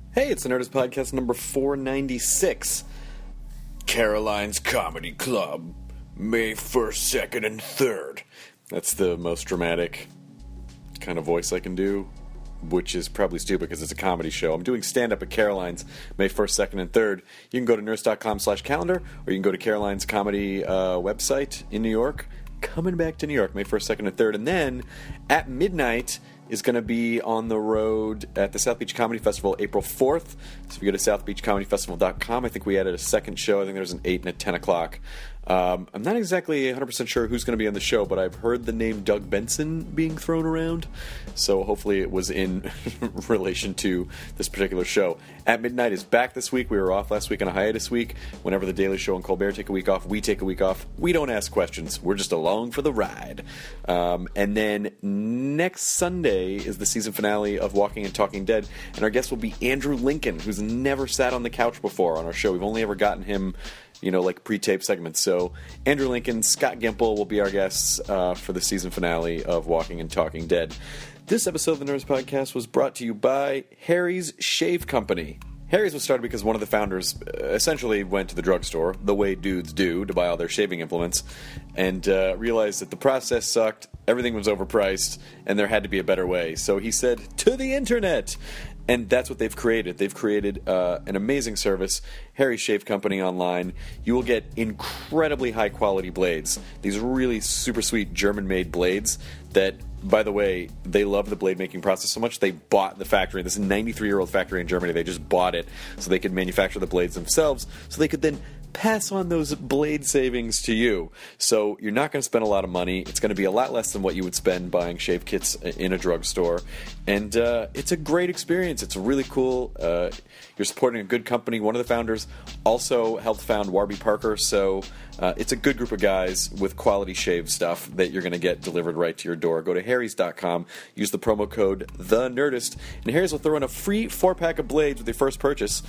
Hey, it's the Nerdist Podcast number 496. Caroline's Comedy Club, May 1st, 2nd, and 3rd. That's the most dramatic kind of voice I can do, which is probably stupid because it's a comedy show. I'm doing stand-up at Caroline's May 1st, 2nd, and 3rd. You can go to nerdist.com/calendar, or you can go to Caroline's Comedy website in New York. Coming back to New York, May 1st, 2nd, and 3rd. And then, at midnight, is going to be on the road at the South Beach Comedy Festival April 4th. So if you go to southbeachcomedyfestival.com, I think we added a second show. I think there's an 8 and a 10 o'clock. I'm not exactly 100% sure who's going to be on the show, but I've heard the name Doug Benson being thrown around. So hopefully it was in relation to this particular show. At Midnight is back this week. We were off last week on a hiatus week. Whenever The Daily Show and Colbert take a week off, we take a week off. We don't ask questions. We're just along for the ride. And then next Sunday is the season finale of Walking and Talking Dead. And our guest will be Andrew Lincoln, who's never sat on the couch before on our show. We've only ever gotten him, like pre-tape segments. So Andrew Lincoln, Scott Gimple will be our guests for the season finale of Walking and Talking Dead. This episode of the Nerds Podcast was brought to you by Harry's Shave Company. Harry's was started because one of the founders essentially went to the drugstore, the way dudes do, to buy all their shaving implements, and realized that the process sucked, everything was overpriced, and there had to be a better way. So he said, to the internet! And that's what they've created. They've created an amazing service, Harry's Shave Company online. You will get incredibly high-quality blades. These really super sweet German-made blades that, by the way, they love the blade-making process so much, they bought the factory. This is a 93-year-old factory in Germany. They just bought it so they could manufacture the blades themselves, so they could then pass on those blade savings to you. So you're not going to spend a lot of money. It's going to be a lot less than what you would spend buying shave kits in a drugstore. And it's a great experience. It's really cool. You're supporting a good company. One of the founders also helped found Warby Parker. So it's a good group of guys with quality shave stuff that you're going to get delivered right to your door. Go to harrys.com. Use the promo code THENERDIST. And Harry's will throw in a free 4-pack of blades with your first purchase.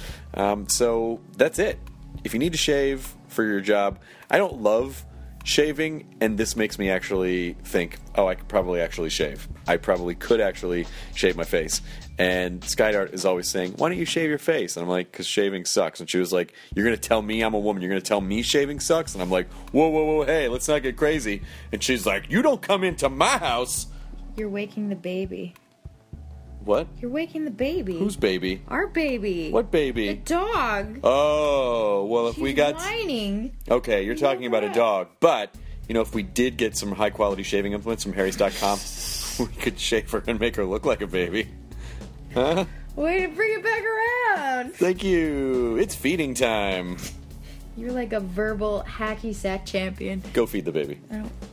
So that's it. If you need to shave for your job, I don't love shaving, and this makes me actually think, I could probably actually shave. I probably could actually shave my face. And Skydart is always saying, why don't you shave your face? And I'm like, because shaving sucks. And she was like, you're going to tell me I'm a woman, you're going to tell me shaving sucks? And I'm like, whoa, hey, let's not get crazy. And she's like, you don't come into my house. You're waking the baby. What? You're waking the baby. Whose baby? Our baby. What baby? The dog. Oh, well, if we got... whining. Okay, you're talking about a dog. But, if we did get some high-quality shaving implements from Harrys.com, we could shave her and make her look like a baby. Huh? Way to bring it back around. Thank you. It's feeding time. You're like a verbal hacky sack champion. Go feed the baby. I don't...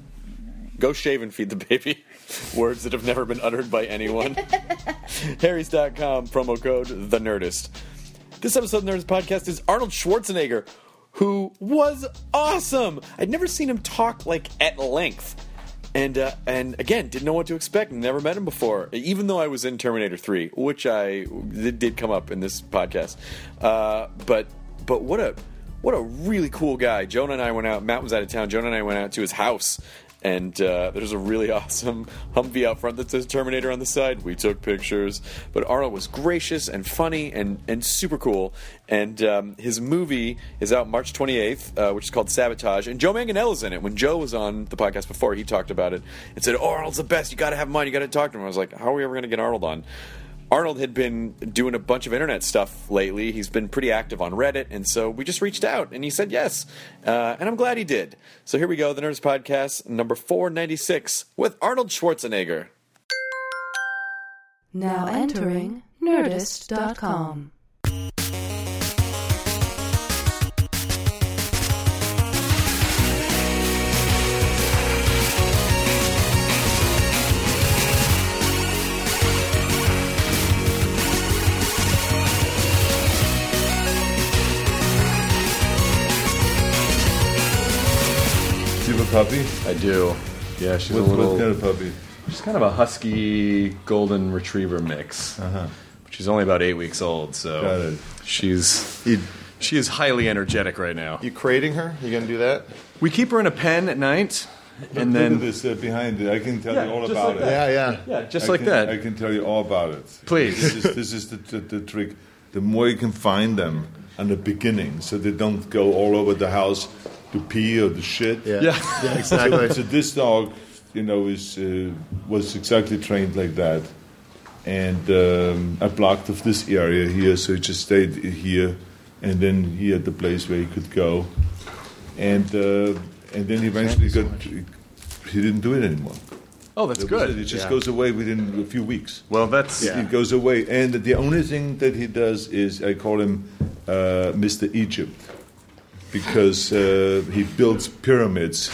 Go shave and feed the baby. Words that have never been uttered by anyone. Harrys.com, promo code THENERDIST. This episode of the Nerdist Podcast is Arnold Schwarzenegger, who was awesome. I'd never seen him talk, at length. And again, didn't know what to expect. Never met him before. Even though I was in Terminator 3, which did come up in this podcast. But what a really cool guy. Jonah and I went out. Matt was out of town. Jonah and I went out to his house. And there's a really awesome Humvee out front that says Terminator on the side. We took pictures. But Arnold was gracious and funny and super cool. And his movie is out March 28th, which is called Sabotage. And Joe Manganiello's in it. When Joe was on the podcast before, he talked about it and said, Arnold's the best. You got to have him on. You got to talk to him. I was like, how are we ever going to get Arnold on? Arnold had been doing a bunch of internet stuff lately. He's been pretty active on Reddit, and so we just reached out, and he said yes. And I'm glad he did. So here we go, the Nerds Podcast, number 496, with Arnold Schwarzenegger. Now entering Nerdist.com. Do you have a puppy? I do. Yeah, she's What a little... kind of puppy? She's kind of a husky golden retriever mix. Uh-huh. She's only about 8 weeks old, so Got it. she is highly energetic right now. You crating her? You gonna do that? We keep her in a pen at night, and Look then at this behind it. I can tell you all just about like it. that. Yeah. just I like can- that. I can tell you all about it. Please. This is the trick. The more you can find them in the beginning, so they don't go all over the house to pee or to shit. Yeah, exactly. So this dog, was exactly trained like that, and I blocked off this area here, so he just stayed here, and then he had the place where he could go, and then he eventually he didn't do it anymore. Oh, that's That was good. it. It just goes away within a few weeks. Well, that's It goes away, and the only thing that he does is I call him Mr. Egypt, because he builds pyramids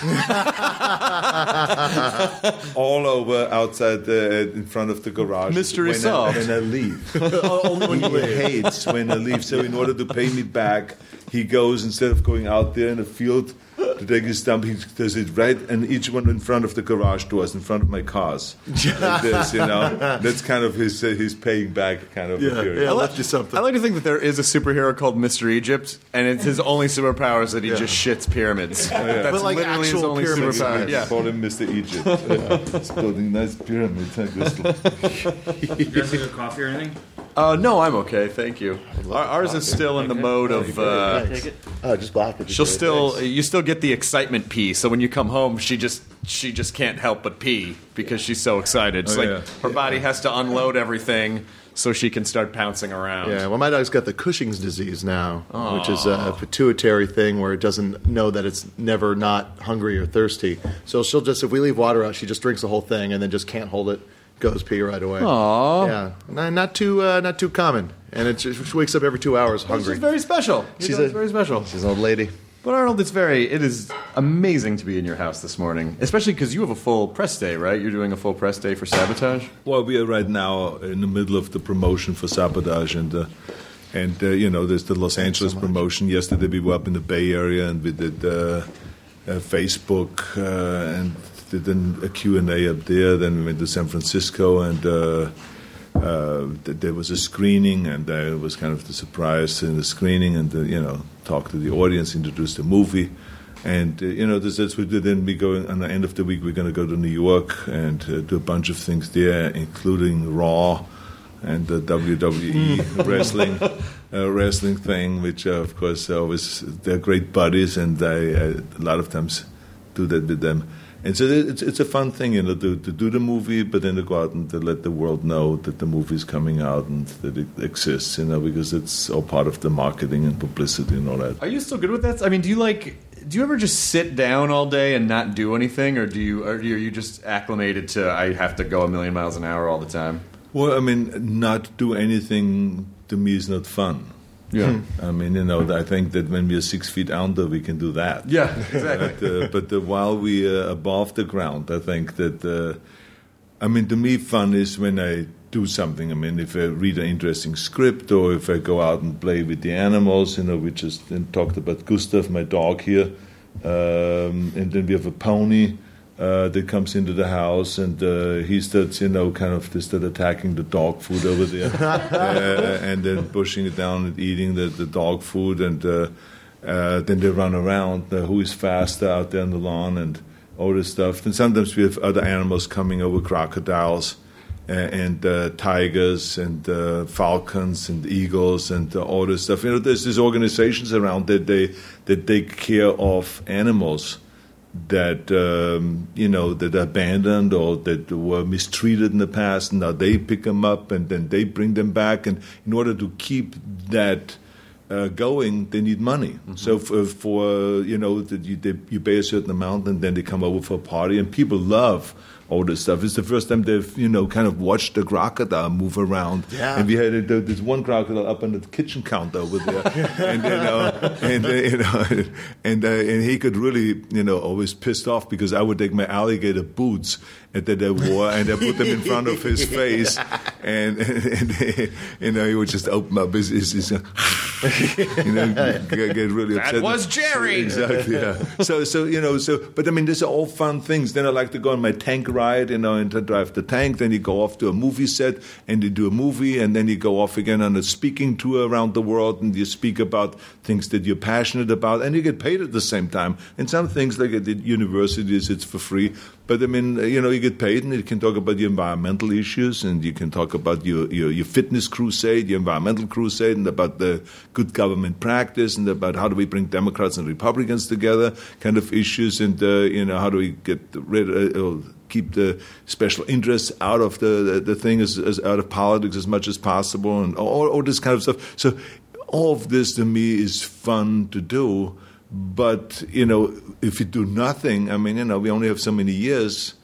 all over outside in front of the garage. Mystery solved. When I leave, only when he hates when I leave. So in order to pay me back, he goes, instead of going out there in the field to take his dump, he does it right, and each one in front of the garage doors, in front of my cars. Like this, That's kind of his paying back kind of period. Yeah, left you something. I like to think that there is a superhero called Mr. Egypt, and it's his only superpower is that he just shits pyramids. That's But like literally his actual only pyramids. superpower. Yeah. Call him Mr. Egypt. He's building nice pyramids like this. You guys like a coffee or anything? No, I'm okay, thank you. Ours is still in the mode of. Take it. Oh, just black. would be You great. still get the excitement pee. So when you come home, she just can't help but pee because she's so excited. It's Oh, like yeah. her body has to unload everything so she can start pouncing around. Yeah, well, my dog's got the Cushing's disease now, which is a pituitary thing where it doesn't know that it's never not hungry or thirsty. So she'll just, if we leave water out, she just drinks the whole thing and then just can't hold it, goes pee right away. Aww. Yeah, not too common, and she wakes up every 2 hours hungry. She's very special. She's Very special. She's an old lady. But Arnold, it is amazing to be in your house this morning, especially because you have a full press day, right? You're doing a full press day for Sabotage. Well, we are right now in the middle of the promotion for Sabotage, and there's the Los Angeles promotion. Yesterday we were up in the Bay Area, and we did Facebook and did a Q&A up there. Then we went to San Francisco, and there was a screening, and it was kind of the surprise in the screening, and talk to the audience, introduce the movie. And, that's what we did. Then we go, on the end of the week, we're going to go to New York and do a bunch of things there, including Raw and the WWE wrestling thing, which, of course, they're great buddies, and I a lot of times do that with them. And so it's a fun thing, to do the movie, but then to go out and to let the world know that the movie is coming out and that it exists, because it's all part of the marketing and publicity and all that. Are you still good with that? I mean, do you ever just sit down all day and not do anything, or are you just acclimated to I have to go a million miles an hour all the time? Well, I mean, not do anything to me is not fun. Yeah. I mean, I think that when we are 6 feet under, we can do that. Yeah, exactly. But while we are above the ground, I think that, to me, fun is when I do something. I mean, if I read an interesting script, or if I go out and play with the animals, we just talked about Gustav, my dog here, and then we have a pony that comes into the house, and he starts, they start attacking the dog food over there, and then pushing it down and eating the dog food, and then they run around, who is faster out there on the lawn, and all this stuff. And sometimes we have other animals coming over, crocodiles, and tigers, and falcons, and eagles, and all this stuff. There's these organizations around that take care of animals that that are abandoned or that were mistreated in the past. Now they pick them up and then they bring them back. And in order to keep that going, they need money. Mm-hmm. So you pay a certain amount, and then they come over for a party, and people love all this stuff. It's the first time they've kind of watched the crocodile move around. Yeah. And we had this one crocodile up on the kitchen counter over there, and he could really always pissed off because I would take my alligator boots that I wore and I put them in front of his face, and he would just open up his get really upset. That was Jerry. Exactly. Yeah. So but I mean, these are all fun things. Then I like to go on my tank ride, and to drive the tank. Then you go off to a movie set and you do a movie, and then you go off again on a speaking tour around the world, and you speak about things that you're passionate about, and you get paid at the same time. And some things, like at the universities, it's for free. But I mean, you get paid, and you can talk about your environmental issues, and you can talk about your fitness crusade, your environmental crusade, and about the good government practice, and about how do we bring Democrats and Republicans together, kind of issues, and how do we get rid or keep the special interests out of the thing, as out of politics as much as possible, and all this kind of stuff. So all of this to me is fun to do. But, if you do nothing, I mean, we only have so many years,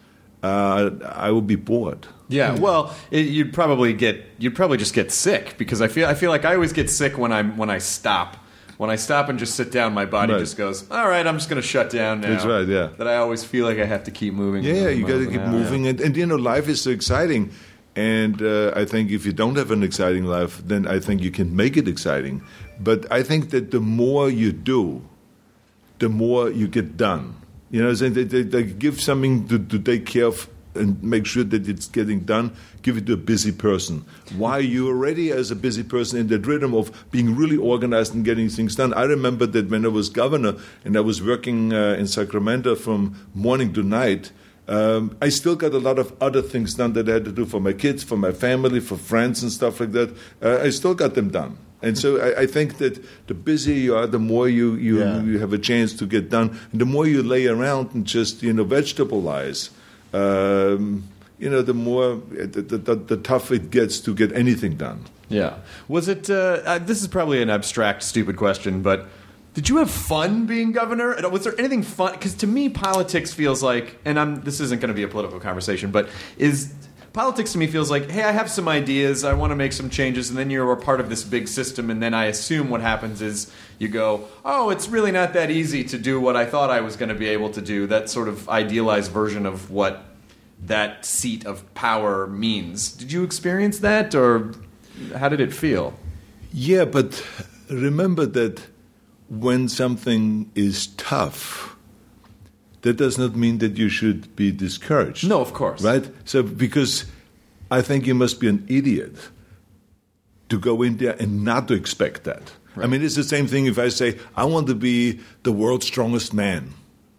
I would be bored. Yeah, well, you'd probably just get sick, because I feel like I always get sick when I stop. When I stop and just sit down, my body just goes, all right, I'm just going to shut down now. That's right, yeah. That I always feel like I have to keep moving. Yeah, you got to keep moving. Yeah. And life is so exciting. And I think if you don't have an exciting life, then I think you can make it exciting. But I think that the more you do, the more you get done. They give something to take care of and make sure that it's getting done. Give it to a busy person. While you're already as a busy person in that rhythm of being really organized and getting things done. I remember that when I was governor and I was working in Sacramento from morning to night, I still got a lot of other things done that I had to do for my kids, for my family, for friends and stuff like that. I still got them done. And so I think that the busier you are, the more you have a chance to get done. And the more you lay around and just, vegetabilize, the more, the tougher it gets to get anything done. Yeah. Was it, this is probably an abstract, stupid question, but did you have fun being governor? Was there anything fun? Because to me, politics feels like, and this isn't going to be a political conversation, but politics to me feels like, hey, I have some ideas, I want to make some changes, and then you're a part of this big system, and then I assume what happens is you go, oh, it's really not that easy to do what I thought I was going to be able to do, that sort of idealized version of what that seat of power means. Did you experience that, or how did it feel? Yeah, but remember that when something is tough, that does not mean that you should be discouraged. No, of course. Right? So, because I think you must be an idiot to go in there and not to expect that. Right. I mean, it's the same thing if I say, I want to be the world's strongest man.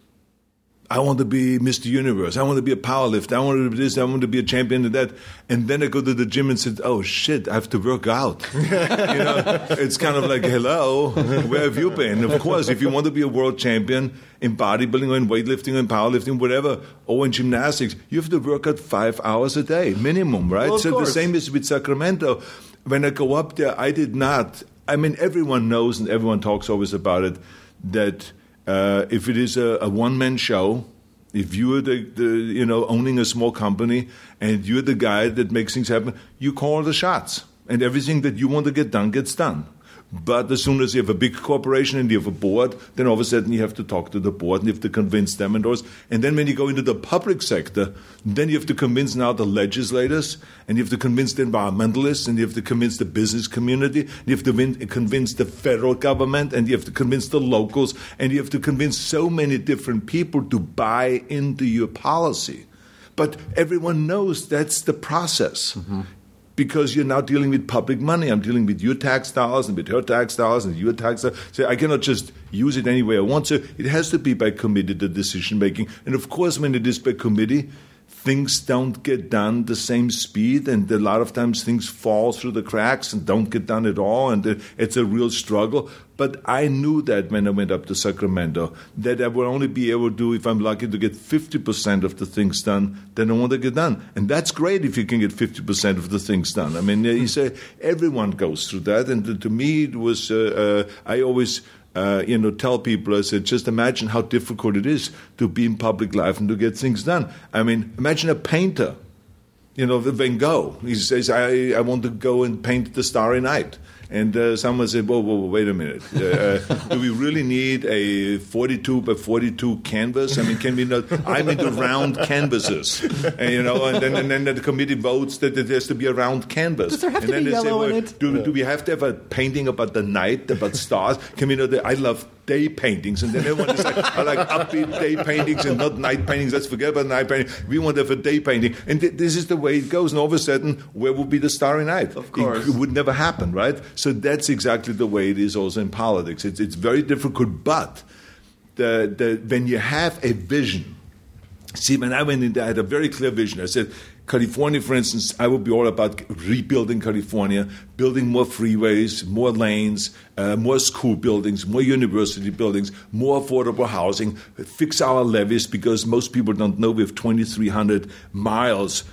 I want to be Mr. Universe. I want to be a powerlifter. I want to be this. I want to be a champion of that. And then I go to the gym and say, oh, shit, I have to work out. It's kind of like, hello, where have you been? Of course, if you want to be a world champion in bodybuilding or in weightlifting or in powerlifting, whatever, or in gymnastics, you have to work out 5 hours a day, minimum, right? Well, so the same is with Sacramento. When I go up there, I did not. I mean, everyone knows and everyone talks always about it, that if it is a one-man show, if you're the owning a small company and you're the guy that makes things happen, you call the shots, and everything that you want to get done gets done. But as soon as you have a big corporation and you have a board, then all of a sudden you have to talk to the board and you have to convince them and those. And then when you go into the public sector, then you have to convince now the legislators, and you have to convince the environmentalists, and you have to convince the business community, and you have to convince the federal government, and you have to convince the locals, and you have to convince so many different people to buy into your policy. But everyone knows that's the process. Mm-hmm. Because you're now dealing with public money. I'm dealing with your tax dollars and with her tax dollars and your tax dollars. So I cannot just use it any way I want. So it has to be by committee, the decision making. And of course, when it is by committee, things don't get done the same speed, and a lot of times things fall through the cracks and don't get done at all, and it's a real struggle. But I knew that when I went up to Sacramento, that I will only be able to, if I'm lucky, to get 50% of the things done that I want to get done. And that's great if you can get 50% of the things done. I mean, you say everyone goes through that, and to me it was, I always tell people, I said, just imagine how difficult it is to be in public life and to get things done. I mean, imagine a painter, Van Gogh. He says, I want to go and paint the Starry Night. And someone said, whoa, wait a minute. Do we really need a 42 by 42 canvas? I mean, can we not? I'm into round canvases. And then the committee votes that there has to be a round canvas. Does there have and to then be they yellow say, in it? Do we have to have a painting about the night, about stars? Can we not? I love day paintings, and then everyone is like, I like upbeat day paintings and not night paintings. Let's forget about night painting. We want to have a day painting. And this is the way it goes. And all of a sudden, where would be the Starry Night? Of course. It would never happen, right? So that's exactly the way it is also in politics. It's very difficult, but when you have a vision, see, when I went in there, I had a very clear vision. I said, California, for instance, I would be all about rebuilding California, building more freeways, more lanes, more school buildings, more university buildings, more affordable housing, fix our levees, because most people don't know we have 2,300 miles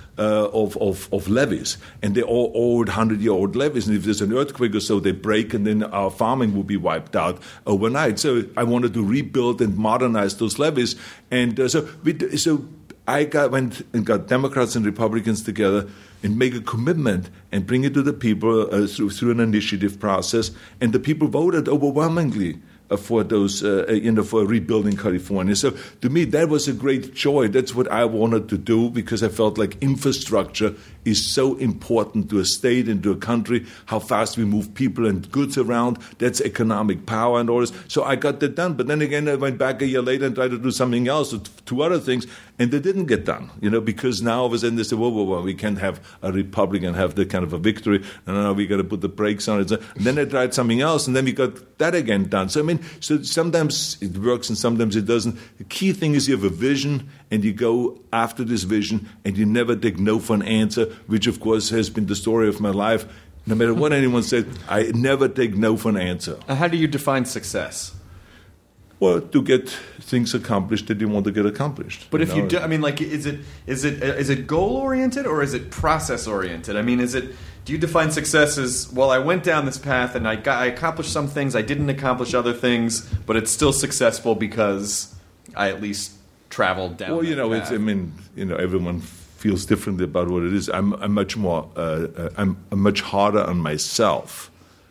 of levees, and they're all old, 100-year-old levees, and if there's an earthquake or so, they break, and then our farming will be wiped out overnight. So I wanted to rebuild and modernize those levees, and so I went and got Democrats and Republicans together and make a commitment and bring it to the people through an initiative process. And the people voted overwhelmingly for those, for rebuilding California. So to me, that was a great joy. That's what I wanted to do, because I felt like infrastructure is so important to a state and to a country, how fast we move people and goods around. That's economic power and all this. So I got that done. But then again, I went back a year later and tried to do something else, two other things, and they didn't get done, because now all of a sudden they say, whoa, we can't have a Republican have that kind of a victory. No, we got to put the brakes on it. And then I tried something else, and then we got that again done. So, I mean, so sometimes it works and sometimes it doesn't. The key thing is you have a vision and you go after this vision and you never take no for an answer, which of course has been the story of my life. No matter what anyone said, I never take no for an answer. How do you define success? Well, to get things accomplished that you want to get accomplished. But if you do, I mean, like, is it goal oriented or is it process oriented? I mean, do you define success as, well, I went down this path and I accomplished some things, I didn't accomplish other things, but it's still successful because I at least traveled down. Well, path. Everyone feels differently about what it is. I'm much harder on myself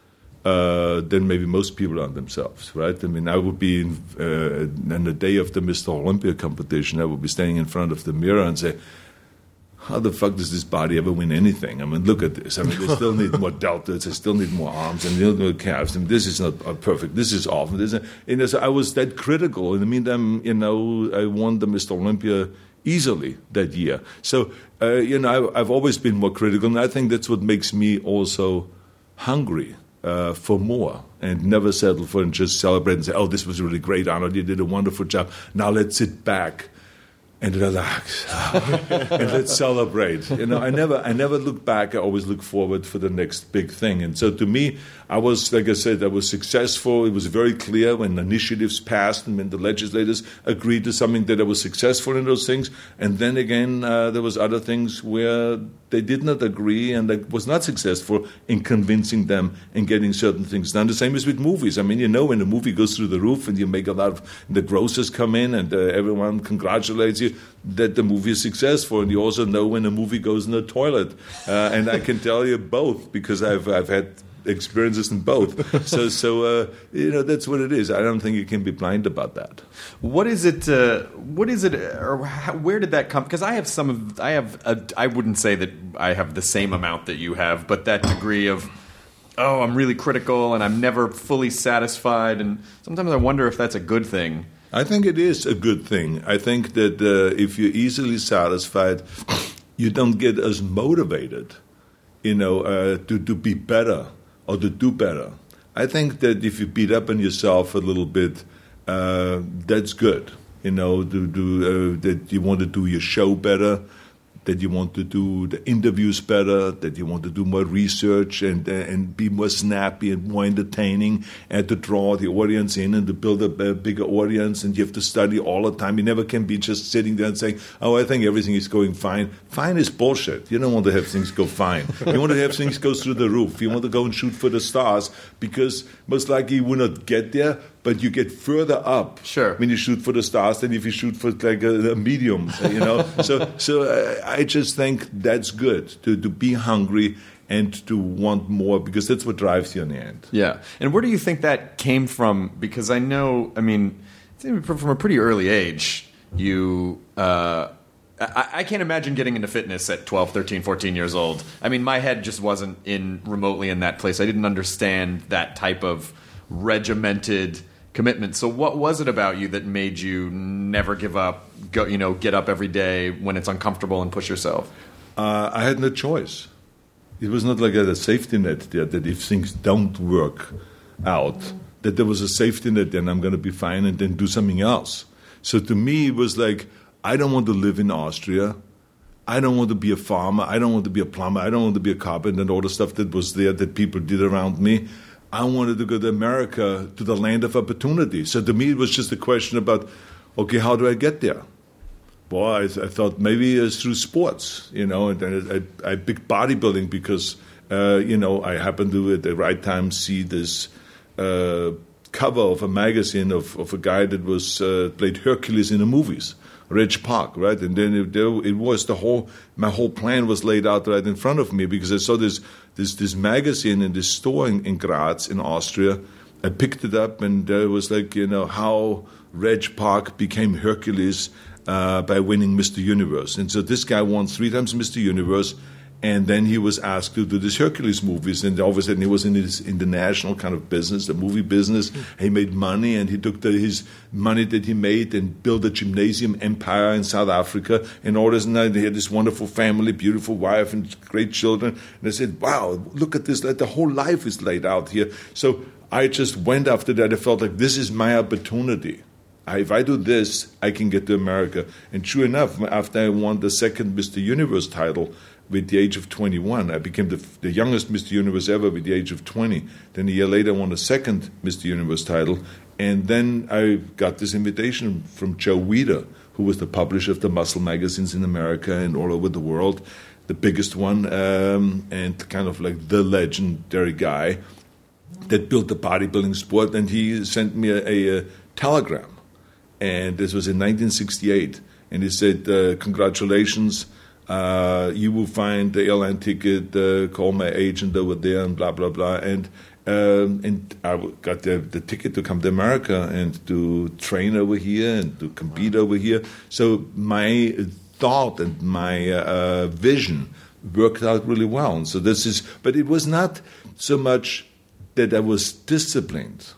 than maybe most people on themselves, right? I mean, I would be in the day of the Mr. Olympia competition, I would be standing in front of the mirror and say, how the fuck does this body ever win anything? I mean, look at this. I mean, they still need more deltoids, they still need more arms, and they need more calves. I mean, this is not perfect. This is off. So I was that critical. In the meantime, I won the Mr. Olympia easily that year. So, I've always been more critical, and I think that's what makes me also hungry for more, and never settle for and just celebrate and say, oh, this was really great, Arnold, you did a wonderful job. Now let's sit back and relax and let's celebrate. I never look back. I always look forward for the next big thing. And so to me, I was, like I said, I was successful. It was very clear when initiatives passed and when the legislators agreed to something that I was successful in those things. And then again, there was other things where they did not agree and I was not successful in convincing them and getting certain things done. The same is with movies. I mean, when a movie goes through the roof and you make a lot of, the grocers come in and everyone congratulates you, that the movie is successful. And you also know when a movie goes in the toilet. And I can tell you both because I've had experiences in both. So that's what it is. I don't think you can be blind about that. What is it, or where did that come? Because I wouldn't say that I have the same amount that you have, but that degree of, I'm really critical and I'm never fully satisfied. And sometimes I wonder if that's a good thing. I think it is a good thing. I think that if you're easily satisfied, you don't get as motivated, to be better or to do better. I think that if you beat up on yourself a little bit, that's good. That you want to do your show better, that you want to do the interviews better, that you want to do more research and be more snappy and more entertaining and to draw the audience in and to build a bigger audience, and you have to study all the time. You never can be just sitting there and saying, I think everything is going fine. Fine is bullshit. You don't want to have things go fine. You want to have things go through the roof. You want to go and shoot for the stars because most likely you will not get there, but you get further up when you shoot for the stars than if you shoot for like a medium, So I just think that's good to be hungry and to want more, because that's what drives you in the end. Yeah. And where do you think that came from? Because I know, I mean, from a pretty early age, you... I can't imagine getting into fitness at 12, 13, 14 years old. I mean, my head just wasn't remotely in that place. I didn't understand that type of regimented commitment. So what was it about you that made you never give up, get up every day when it's uncomfortable and push yourself? I had no choice. It was not like I had a safety net there, that if things don't work out, that there was a safety net, then I'm going to be fine and then do something else. So to me, it was like, I don't want to live in Austria. I don't want to be a farmer. I don't want to be a plumber. I don't want to be a carpenter and all the stuff that was there that people did around me. I wanted to go to America, to the land of opportunity. So to me, it was just a question about, okay, how do I get there? Well, I thought maybe it's through sports, and then I picked bodybuilding because, I happened to at the right time see this cover of a magazine of a guy that was played Hercules in the movies. Reg Park, right? And then it was my whole plan was laid out right in front of me, because I saw this magazine in this store in Graz in Austria. I picked it up, and there was like, how Reg Park became Hercules by winning Mr. Universe. And so this guy won 3 times Mr. Universe, and then he was asked to do this Hercules movies, and all of a sudden he was in this international kind of business, the movie business. He made money, and he took his money that he made and built a gymnasium empire in South Africa. And all this, and they had this wonderful family, beautiful wife, and great children. And I said, wow, look at this, like the whole life is laid out here. So I just went after that. I felt like this is my opportunity. If I do this, I can get to America. And true enough, after I won the second Mr. Universe title, with the age of 21. I became the youngest Mr. Universe ever with the age of 20. Then a year later, I won the second Mr. Universe title. And then I got this invitation from Joe Weider, who was the publisher of the muscle magazines in America and all over the world, the biggest one, and kind of like the legendary guy that built the bodybuilding sport. And he sent me a telegram. And this was in 1968. And he said, congratulations. You will find the airline ticket, call my agent over there, and blah, blah, blah. And I got the ticket to come to America and to train over here and to compete over here. So my thought and my vision worked out really well. And so but it was not so much that I was disciplined,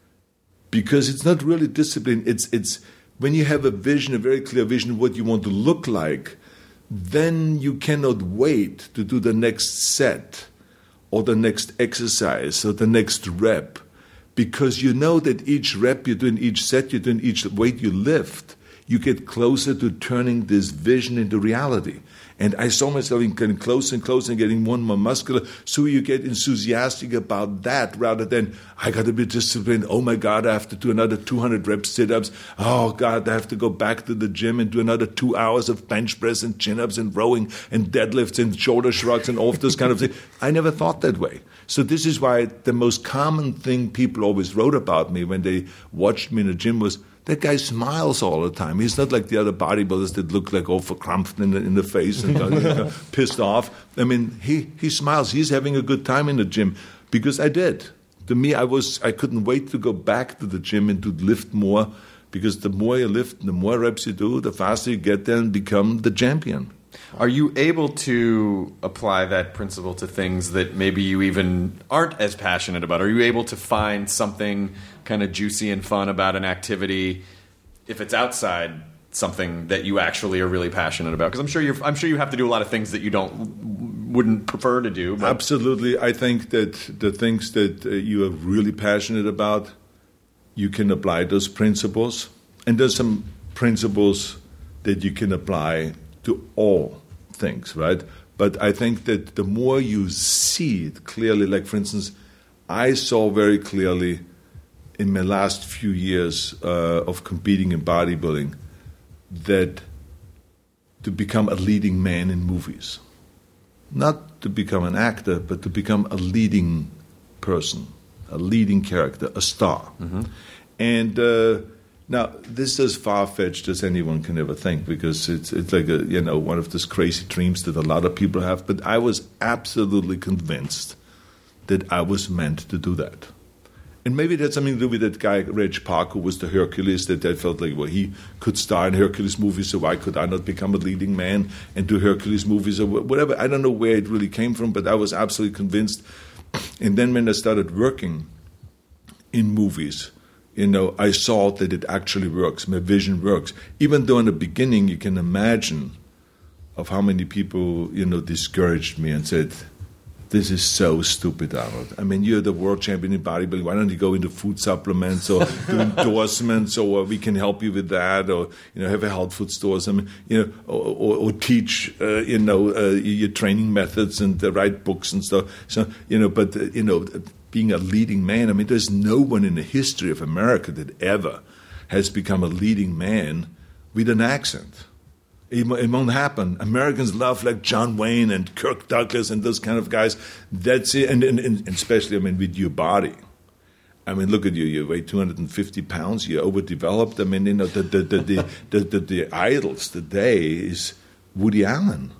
because it's not really discipline. It's when you have a vision, a very clear vision of what you want to look like, then you cannot wait to do the next set or the next exercise or the next rep, because you know that each rep you're doing, each set you're doing, each weight you lift, you get closer to turning this vision into reality. And I saw myself getting closer and closer and getting more and more muscular. So you get enthusiastic about that rather than, I got to be disciplined. Oh my God, I have to do another 200 rep sit-ups. Oh God, I have to go back to the gym and do another 2 hours of bench press and chin-ups and rowing and deadlifts and shoulder shrugs and all of those kind of things. I never thought that way. So this is why the most common thing people always wrote about me when they watched me in the gym was, that guy smiles all the time. He's not like the other bodybuilders that look like all verkrampft in the face and pissed off. I mean, he smiles. He's having a good time in the gym, because I did. To me, I couldn't wait to go back to the gym and to lift more, because the more you lift, the more reps you do, the faster you get there and become the champion. Are you able to apply that principle to things that maybe you even aren't as passionate about? Are you able to find something kind of juicy and fun about an activity if it's outside something that you actually are really passionate about? Because I'm sure you have to do a lot of things that you wouldn't prefer to do. But. Absolutely. I think that the things that you are really passionate about, you can apply those principles. And there's some principles that you can apply to all things, right? But I think that the more you see it clearly, like for instance, I saw very clearly in my last few years of competing in bodybuilding that to become a leading man in movies, not to become an actor, but to become a leading person, a leading character, a star. Mm-hmm. And Now, this is as far-fetched as anyone can ever think, because it's like one of those crazy dreams that a lot of people have. But I was absolutely convinced that I was meant to do that. And maybe it had something to do with that guy, Reg Park, who was the Hercules, that I felt like, well, he could star in Hercules movies, so why could I not become a leading man and do Hercules movies or whatever? I don't know where it really came from, but I was absolutely convinced. And then when I started working in movies, I saw that it actually works. My vision works. Even though in the beginning you can imagine of how many people, discouraged me and said, this is so stupid, Arnold. I mean, you're the world champion in bodybuilding. Why don't you go into food supplements or do endorsements, or we can help you with that, or have a health food stores. I mean, or teach your training methods and write books and stuff. So being a leading man. I mean, there's no one in the history of America that ever has become a leading man with an accent. It won't happen. Americans love like John Wayne and Kirk Douglas and those kind of guys. That's it. And especially, with your body. I mean, look at you. You weigh 250 pounds. You're overdeveloped. I mean, the idols today is Woody Allen,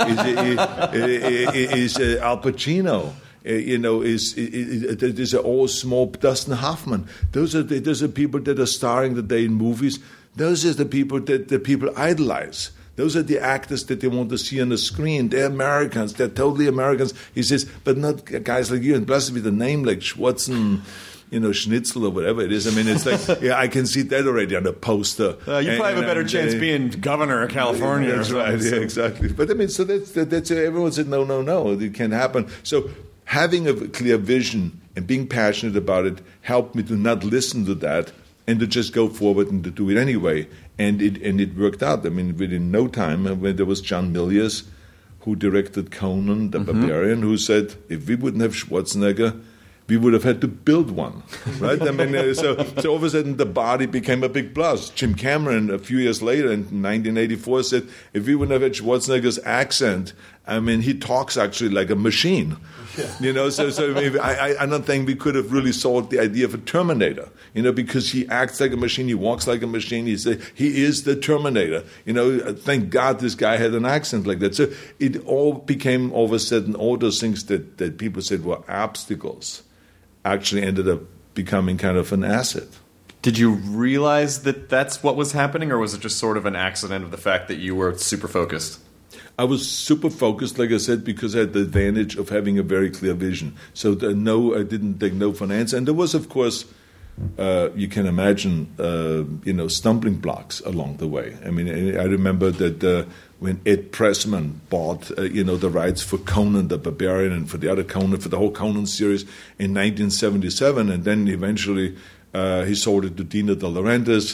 is Al Pacino. These are all small. Dustin Hoffman. Those are people that are starring today in movies. Those are the people that the people idolize. Those are the actors that they want to see on the screen. They're Americans. They're totally Americans. He says, but not guys like you. And plus with a name like Schwarzen, Schnitzel or whatever it is. I mean, it's like, I can see that already on the poster. You probably have a better chance being governor of California. That's right. Yeah, exactly. But so that's everyone said, no, it can't happen. So having a clear vision and being passionate about it helped me to not listen to that and to just go forward and to do it anyway. And it worked out. I mean, within no time, when there was John Milius, who directed Conan the Barbarian, who said, if we wouldn't have Schwarzenegger, we would have had to build one, right? I mean, so all of a sudden the body became a big plus. Jim Cameron, a few years later, in 1984, said, if we wouldn't have had Schwarzenegger's accent, I mean, he talks actually like a machine. Yeah. So maybe I don't think we could have really solved the idea of a Terminator, because he acts like a machine, he walks like a machine, he is the Terminator. Thank God this guy had an accent like that. So it all became, all of a sudden, all those things that people said were obstacles actually ended up becoming kind of an asset. Did you realize that that's what was happening, or was it just sort of an accident of the fact that you were super focused? I was super focused, like I said, because I had the advantage of having a very clear vision. So I didn't take no for an answer. And there was, of course, you can imagine, stumbling blocks along the way. I mean, I remember that when Ed Pressman bought, the rights for Conan the Barbarian and for the other Conan, for the whole Conan series in 1977, and then eventually he sold it to Dino De Laurentiis.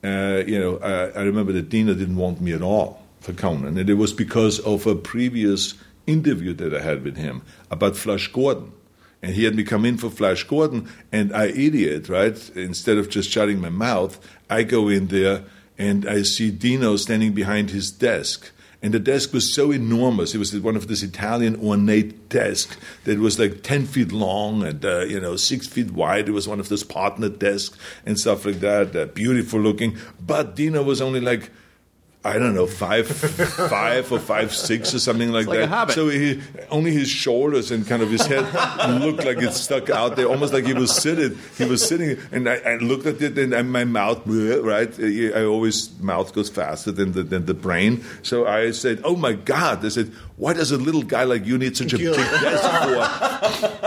I remember that Dino didn't want me at all for Conan, and it was because of a previous interview that I had with him about Flash Gordon. And he had me come in for Flash Gordon, and I idiot, right? Instead of just shutting my mouth, I go in there and I see Dino standing behind his desk. And the desk was so enormous. It was one of this Italian ornate desks that was like 10 feet long and, 6 feet wide. It was one of those partner desks and stuff like that, beautiful looking. But Dino was only like, I don't know, 5'5" or 5'6" or something like that. Like a hobbit. So only his shoulders and kind of his head looked like it stuck out there, almost like he was sitting. And I looked at it, and my mouth, right? I always mouth goes faster than the brain. So I said, "Oh my God!" I said, "Why does a little guy like you need such a big desk for?"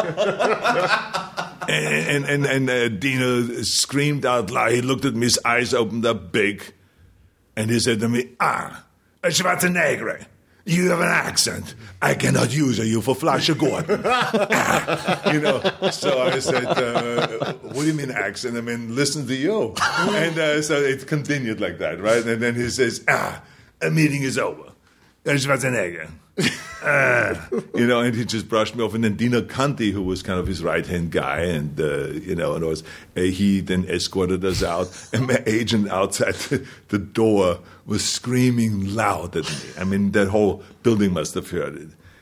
and Dino screamed out loud. He looked at me, his eyes opened up big. And he said to me, Schwarzenegger, you have an accent. I cannot use you for Flash Gordon. So I said, what do you mean accent? I mean, listen to you. And so it continued like that, right? And then he says, a meeting is over. Schwarzenegger. And he just brushed me off. And then Dino Conti, who was kind of his right-hand guy, and he then escorted us out. And my agent outside the door was screaming loud at me. I mean, that whole building must have heard it.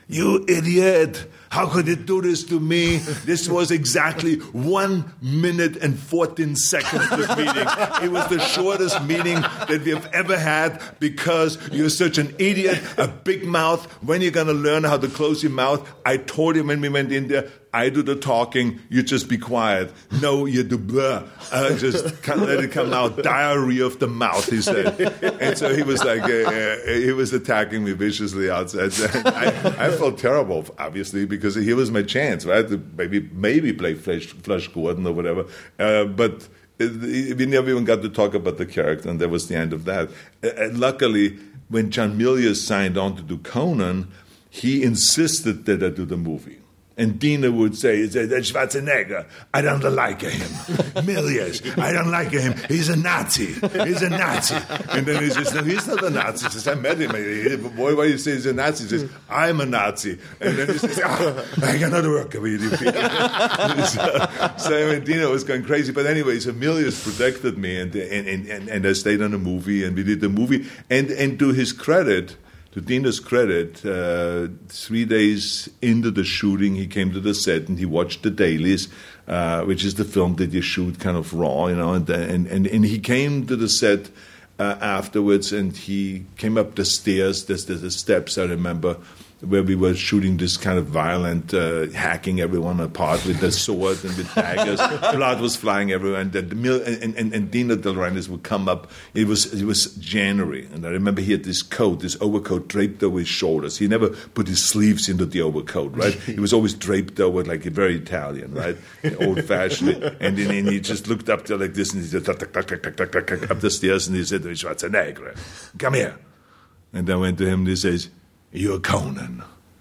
You idiot! How could you do this to me? This was exactly 1 minute and 14 seconds of meeting. It was the shortest meeting that we have ever had because you're such an idiot, a big mouth. When you're going to learn how to close your mouth? I told him when we went in there, I do the talking, you just be quiet. No, you do blah. Just can't let it come out. Diarrhea of the mouth, he said. And so he was like, he was attacking me viciously outside. I felt terrible, obviously, because here was my chance, right? To maybe play Flash Gordon or whatever. But we never even got to talk about the character, and that was the end of that. Luckily, when John Milius signed on to do Conan, he insisted that I do the movie. And Dina would say, Schwarzenegger, I don't like him. Milius, I don't like him. He's a Nazi. He's a Nazi. And then he says, no, he's not a Nazi. He says, I met him. Boy, why you say he's a Nazi? He says, I'm a Nazi. And then he says, I cannot work with you people. So I mean, Dina was going crazy. But anyway, so Milius protected me, and I stayed on the movie, and we did the movie. And to his credit, to Dina's credit, 3 days into the shooting, he came to the set and he watched the dailies, which is the film that you shoot kind of raw, you know. And he came to the set afterwards, and he came up the stairs. There's the steps, I remember, where we were shooting this kind of violent, hacking everyone apart with the sword and with daggers. Blood was flying everywhere, and Dino De Laurentiis would come up. It was January, and I remember he had this overcoat draped over his shoulders. He never put his sleeves into the overcoat, right? He was always draped over like a very Italian, right? Old-fashioned. And then he just looked up there like this, and he said, tuck, tuck, tuck, tuck, tuck, tuck, tuck, tuck, up the stairs, and he said, Schwarzenegger, come here. And I went to him, and he says, you're Conan.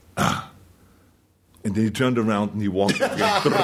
And then he turned around and he walked down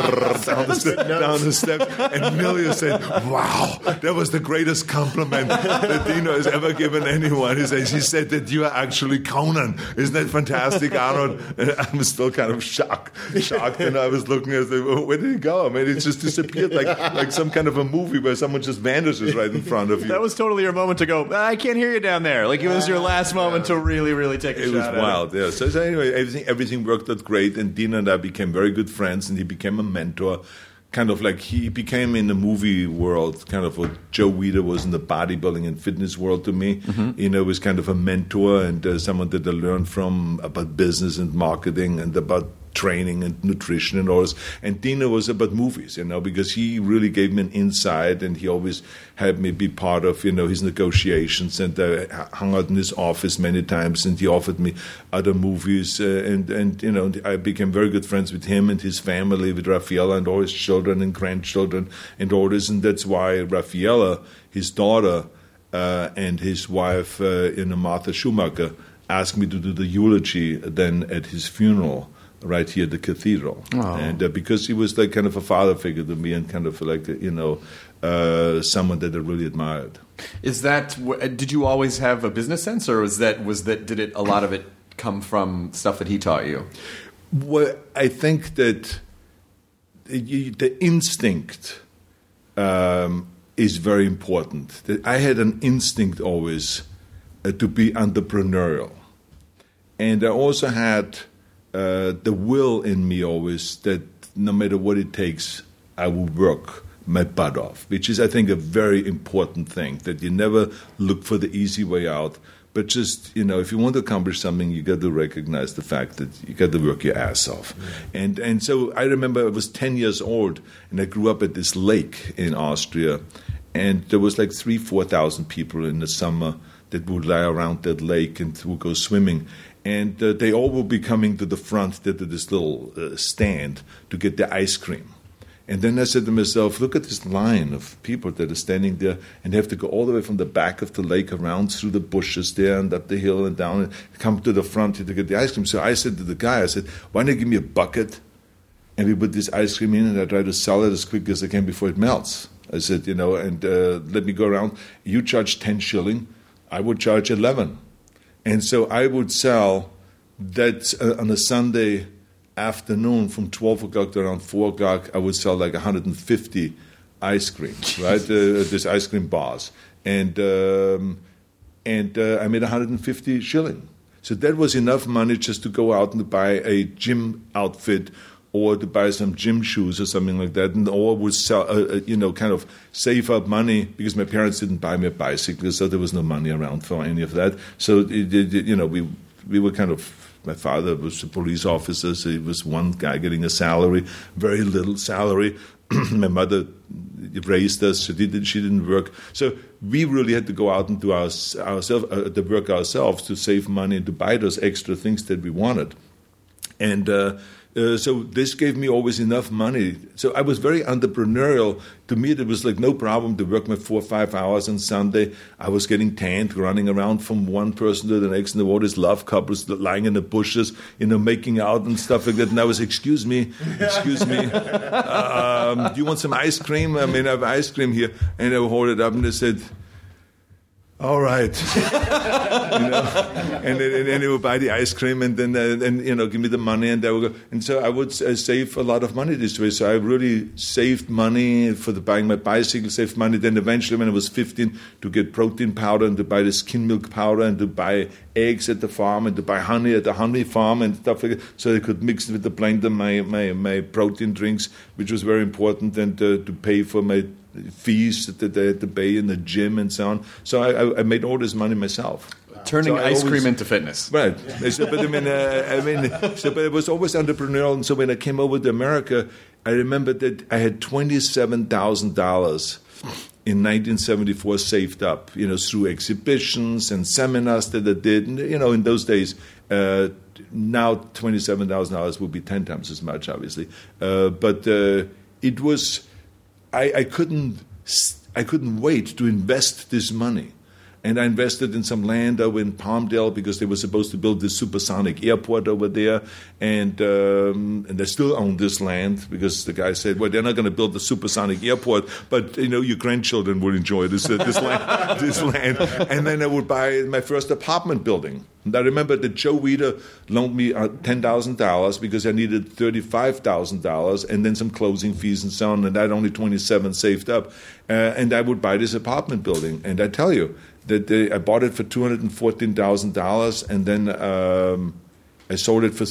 the steps. And Milius said, wow, that was the greatest compliment that Dino has ever given anyone. He said that you are actually Conan. Isn't that fantastic, Arnold? And I was still kind of shocked. And I was looking at him, where did he go? I mean, it just disappeared like some kind of a movie where someone just vanishes right in front of you. That was totally your moment to go, I can't hear you down there. Like it was your last moment to really, really take a shot. It was wild, yeah. So anyway, everything worked out great, and Dino and I became very good friends, and he became a mentor. Kind of like he became in the movie world, kind of what Joe Weider was in the bodybuilding and fitness world to me. Mm-hmm. You know, was kind of a mentor and someone that I learned from about business and marketing and about training and nutrition and all this. And Dino was about movies, you know, because he really gave me an insight, and he always had me be part of, you know, his negotiations, and I hung out in his office many times, and he offered me other movies, and you know, I became very good friends with him and his family, with Raffaella and all his children and grandchildren and all this, and that's why Raffaella, his daughter, and his wife, Martha Schumacher, asked me to do the eulogy then at his funeral, right here at the cathedral. Oh. And because he was like kind of a father figure to me, and kind of like, you know, someone that I really admired. Is that, did you always have a business sense, or did a lot of it come from stuff that he taught you? Well, I think that the instinct is very important. I had an instinct always to be entrepreneurial. And I also had the will in me always that no matter what it takes, I will work my butt off, which is, I think, a very important thing, that you never look for the easy way out, but just, you know, if you want to accomplish something, you got to recognize the fact that you got to work your ass off. Mm. And so I remember I was 10 years old, and I grew up at this lake in Austria, and there was like 4,000 people in the summer that would lie around that lake and would go swimming. And they all will be coming to the front to this little stand to get their ice cream. And then I said to myself, look at this line of people that are standing there, and they have to go all the way from the back of the lake around through the bushes there and up the hill and down and come to the front to get the ice cream. So I said to the guy, I said, why don't you give me a bucket and we put this ice cream in, and I try to sell it as quick as I can before it melts. I said, you know, and let me go around. You charge 10 shilling. I would charge 11. And so I would sell that on a Sunday afternoon from 12 o'clock to around 4 o'clock. I would sell like 150 ice creams, right? This ice cream bars. And I made 150 shilling. So that was enough money just to go out and to buy a gym outfit or to buy some gym shoes or something like that, and or would sell, kind of save up money because my parents didn't buy me a bicycle, so there was no money around for any of that. So we were kind of. My father was a police officer, so he was one guy getting a salary, very little salary. My mother raised us; she didn't work, so we really had to go out and do the work ourselves to save money and to buy those extra things that we wanted, and. So this gave me always enough money. So I was very entrepreneurial. To me, it was like no problem to work my 4 or 5 hours on Sunday. I was getting tanned, running around from one person to the next, and there were these love couples lying in the bushes, making out and stuff like that. And I was, excuse me, do you want some ice cream? I mean, I have ice cream here. And I would hold it up, and they said, all right, and then they would buy the ice cream and then give me the money, and they would go. And so I would save a lot of money this way. So I really saved money for buying my bicycle, saved money. Then eventually, when I was 15, to get protein powder and to buy the skim milk powder and to buy eggs at the farm and to buy honey at the honey farm and stuff like that. So I could mix with the blender my protein drinks, which was very important, and to pay for my fees that they had to pay in the gym and so on. So I made all this money myself. Turning ice cream into fitness. Right. So, but but it was always entrepreneurial. And so when I came over to America, I remember that I had $27,000 in 1974 saved up, through exhibitions and seminars that I did. And, in those days, now $27,000 would be 10 times as much, obviously. But it was... I couldn't wait to invest this money. And I invested in some land over in Palmdale because they were supposed to build this supersonic airport over there. And they still own this land because the guy said, well, they're not going to build the supersonic airport, but, your grandchildren will enjoy this land. This land. And then I would buy my first apartment building. And I remember that Joe Weider loaned me $10,000 because I needed $35,000 and then some closing fees and so on, and I had only $27,000 saved up. And I would buy this apartment building. And I tell you that I bought it for $214,000, and then I sold it for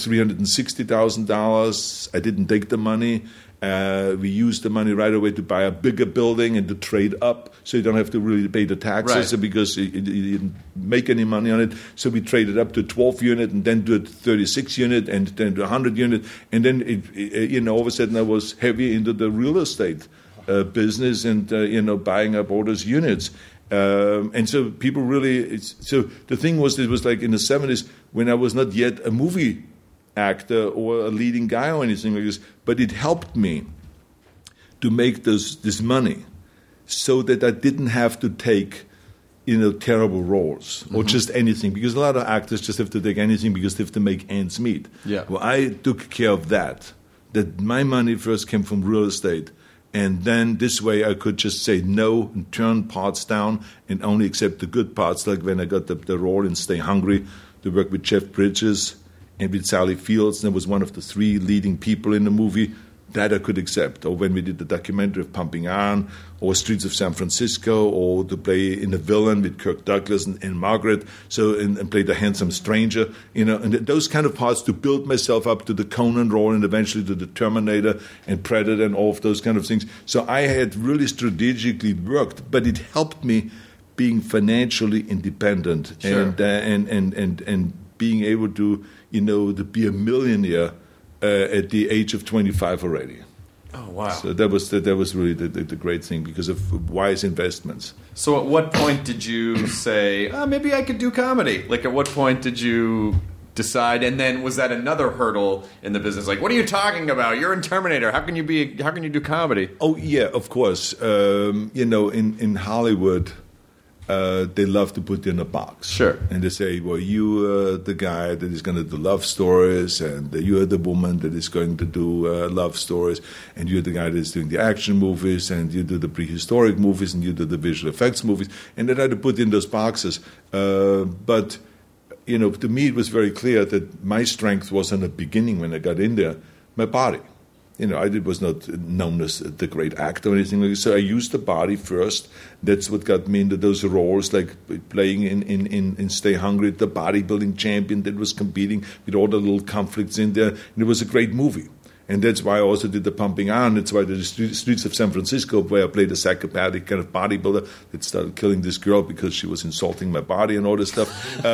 $360,000. I didn't take the money. We used the money right away to buy a bigger building and to trade up, so you don't have to really pay the taxes because you didn't make any money on it. So we traded up to 12 unit and then to a 36 unit and then to 100 unit. And then, all of a sudden I was heavy into the real estate business and, buying up all those units. And so people really, so the thing was, it was like in the 70s when I was not yet a movie actor or a leading guy or anything like this, but it helped me to make this money so that I didn't have to take, terrible roles or just anything, because a lot of actors just have to take anything because they have to make ends meet. Yeah. Well, I took care of that my money first came from real estate. And then this way I could just say no and turn parts down and only accept the good parts, like when I got the role in Stay Hungry to work with Jeff Bridges and with Sally Fields, and I was one of the 3 leading people in the movie. That I could accept. Or when we did the documentary of Pumping Iron, or Streets of San Francisco, or to play in The Villain with Kirk Douglas and Margaret, and play the handsome stranger, and those kind of parts to build myself up to the Conan role and eventually to the Terminator and Predator and all of those kind of things. So I had really strategically worked, but it helped me being financially independent. Sure. and being able to, to be a millionaire at the age of 25 already. Oh, wow. So that was really the great thing because of wise investments. So at what point did you say, maybe I could do comedy? Like, at what point did you decide? And then was that another hurdle in the business? Like, what are you talking about? You're in Terminator. How can you do comedy? Oh, yeah, of course. In Hollywood, they love to put you in a box. Sure. And they say, well, you are the guy that is going to do love stories, and you are the woman that is going to do love stories, and you're the guy that is doing the action movies, and you do the prehistoric movies, and you do the visual effects movies. And they try to put in those boxes. But, to me it was very clear that my strength was in the beginning when I got in there, my body. I was not known as the great actor or anything like that. So I used the body first. That's what got me into those roles, like playing in Stay Hungry, the bodybuilding champion that was competing with all the little conflicts in there. And it was a great movie. And that's why I also did The Pumping Iron. That's why the Streets of San Francisco, where I played a psychopathic kind of bodybuilder that started killing this girl because she was insulting my body and all this stuff.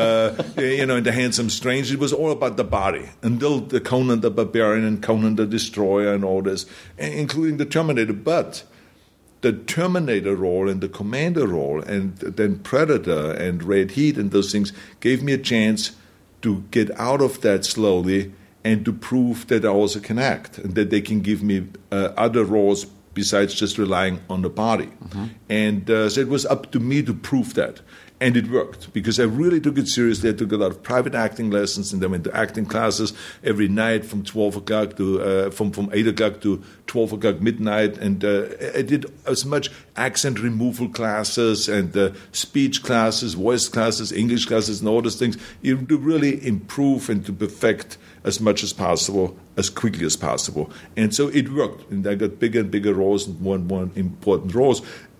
In The Handsome Stranger, it was all about the body. Until the Conan the Barbarian and Conan the Destroyer and all this, including the Terminator. But the Terminator role and the Commander role and then Predator and Red Heat and those things gave me a chance to get out of that slowly and to prove that I also can act and that they can give me other roles besides just relying on the body. Mm-hmm. And so it was up to me to prove that. And it worked because I really took it seriously. I took a lot of private acting lessons and then went to acting classes every night from 12 o'clock to from 8 o'clock to 12 o'clock midnight. And I did as much accent removal classes and speech classes, voice classes, English classes, and all those things to really improve and to perfect as much as possible, as quickly as possible. And so it worked. And I got bigger and bigger roles and more important roles.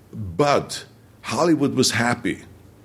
But Hollywood was happy.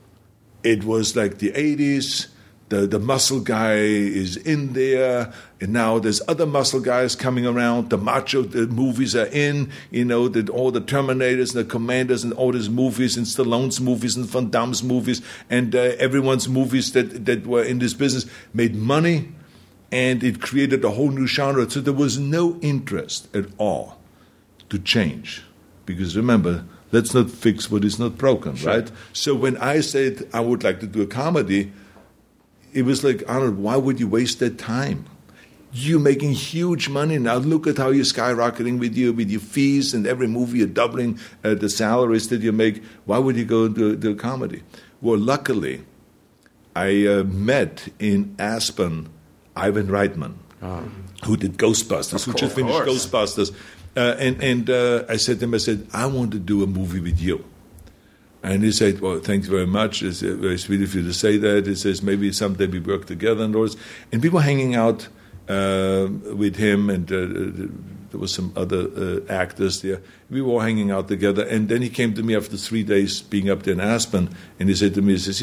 It was like the 80s, the muscle guy is in there, and now there's other muscle guys coming around. The macho movies are in, that all the Terminators and the Commanders and all these movies and Stallone's movies and Van Damme's movies and everyone's movies that were in this business made money, and it created a whole new genre. So there was no interest at all to change. Because remember, let's not fix what is not broken, sure. Right? So when I said I would like to do a comedy, it was like, Arnold, why would you waste that time? You're making huge money now. Look at how you're skyrocketing with your fees, and every movie you're doubling the salaries that you make. Why would you go do a comedy? Well, luckily, I met in Aspen Ivan Reitman, who did Ghostbusters, who just finished Ghostbusters. And I said to him, I want to do a movie with you. And he said, well, thanks very much. It's very sweet of you to say that. He says, maybe someday we work together and all this. And we were hanging out with him, and there was some other actors there. We were all hanging out together. And then he came to me after 3 days being up there in Aspen, and he said to me, he says,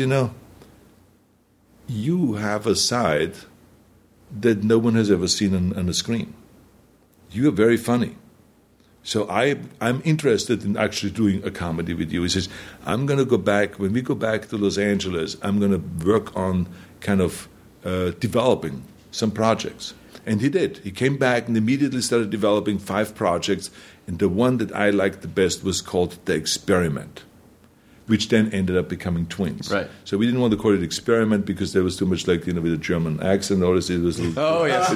you have a side that no one has ever seen on the screen. You are very funny. So I'm interested in actually doing a comedy with you. He says, I'm going to go back, when we go back to Los Angeles, I'm going to work on kind of developing some projects. And he did. He came back and immediately started developing 5 projects. And the one that I liked the best was called The Experiment, which then ended up becoming Twins. Right. So we didn't want to call it Experiment because there was too much with a German accent. Or it was a little, oh, yes.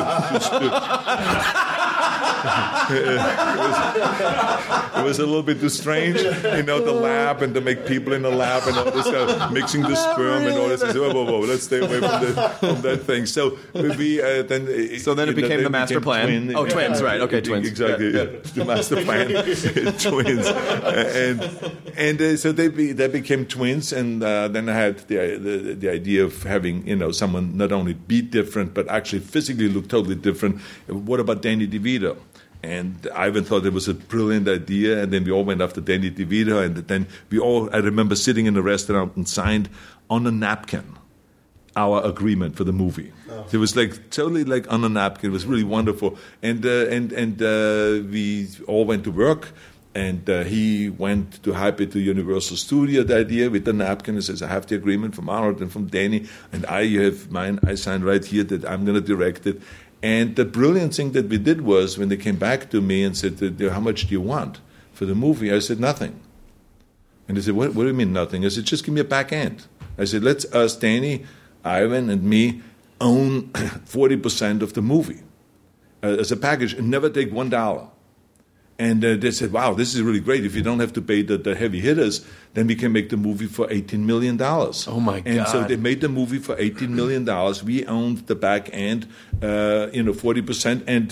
It was a little bit too strange, the lab and to make people in the lab and all this stuff, mixing the sperm and all this. Whoa, let's stay away from that thing. So we then. So then it became the master plan. Twins, right? Okay, Twins. Exactly, yeah. The master plan, Twins, and so they became Twins, and then I had the idea of having someone not only be different but actually physically look totally different. What about Danny DeVito? And Ivan thought it was a brilliant idea, and then we all went after Danny DeVito, and then I remember sitting in a restaurant and signed on a napkin our agreement for the movie. Oh. It was totally on a napkin. It was really wonderful. And we all went to work, and he went to hype it to Universal Studio, the idea with the napkin. He says, I have the agreement from Arnold and from Danny, and you have mine. I signed right here that I'm going to direct it. And the brilliant thing that we did was when they came back to me and said, how much do you want for the movie? I said, nothing. And they said, what do you mean nothing? I said, just give me a back end. I said, let's us, Danny, Ivan, and me own 40% of the movie as a package and never take $1. And they said, wow, this is really great. If you don't have to pay the heavy hitters, then we can make the movie for $18 million. Oh, my God. And so they made the movie for $18 million. We owned the back end, 40%. And